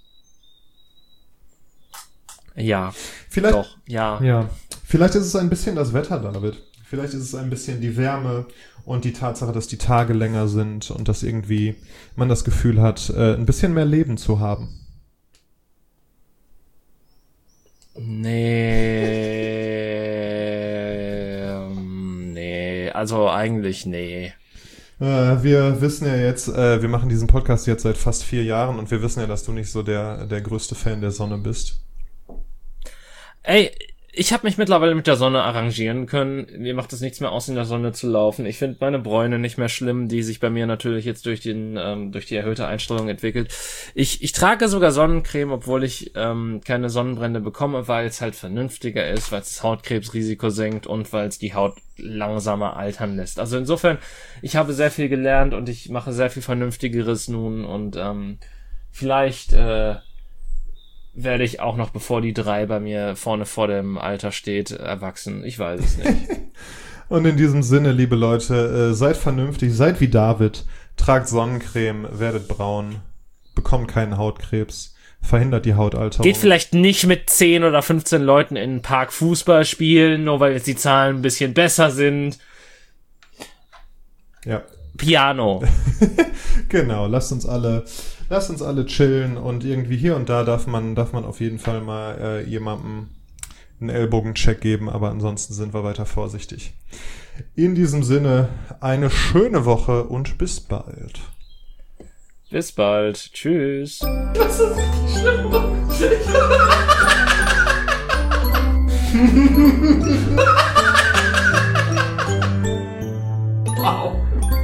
Ja, vielleicht, doch, ja. Ja, vielleicht ist es ein bisschen das Wetter, David. Vielleicht ist es ein bisschen die Wärme und die Tatsache, dass die Tage länger sind und dass irgendwie man das Gefühl hat, ein bisschen mehr Leben zu haben. Nee, also eigentlich nee. Wir wissen ja jetzt, wir machen diesen Podcast jetzt seit fast 4 Jahren und wir wissen ja, dass du nicht so der größte Fan der Sonne bist. Ey, ich habe mich mittlerweile mit der Sonne arrangieren können. Mir macht es nichts mehr aus, in der Sonne zu laufen. Ich finde meine Bräune nicht mehr schlimm, die sich bei mir natürlich jetzt durch die erhöhte Einstrahlung entwickelt. Ich trage sogar Sonnencreme, obwohl ich keine Sonnenbrände bekomme, weil es halt vernünftiger ist, weil es das Hautkrebsrisiko senkt und weil es die Haut langsamer altern lässt. Also insofern, ich habe sehr viel gelernt und ich mache sehr viel Vernünftigeres nun und vielleicht werde ich auch noch, bevor die 3 bei mir vorne vor dem Alter steht, erwachsen. Ich weiß es nicht. Und in diesem Sinne, liebe Leute, seid vernünftig, seid wie David, tragt Sonnencreme, werdet braun, bekommt keinen Hautkrebs, verhindert die Hautalterung. Geht vielleicht nicht mit 10 oder 15 Leuten in den Park Fußball spielen, nur weil jetzt die Zahlen ein bisschen besser sind. Ja. Piano. Genau, lasst uns alle chillen und irgendwie hier und da darf man auf jeden Fall mal jemandem einen Ellbogencheck geben, aber ansonsten sind wir weiter vorsichtig. In diesem Sinne, eine schöne Woche und bis bald. Bis bald. Tschüss. Das ist richtig schlimm. Wow.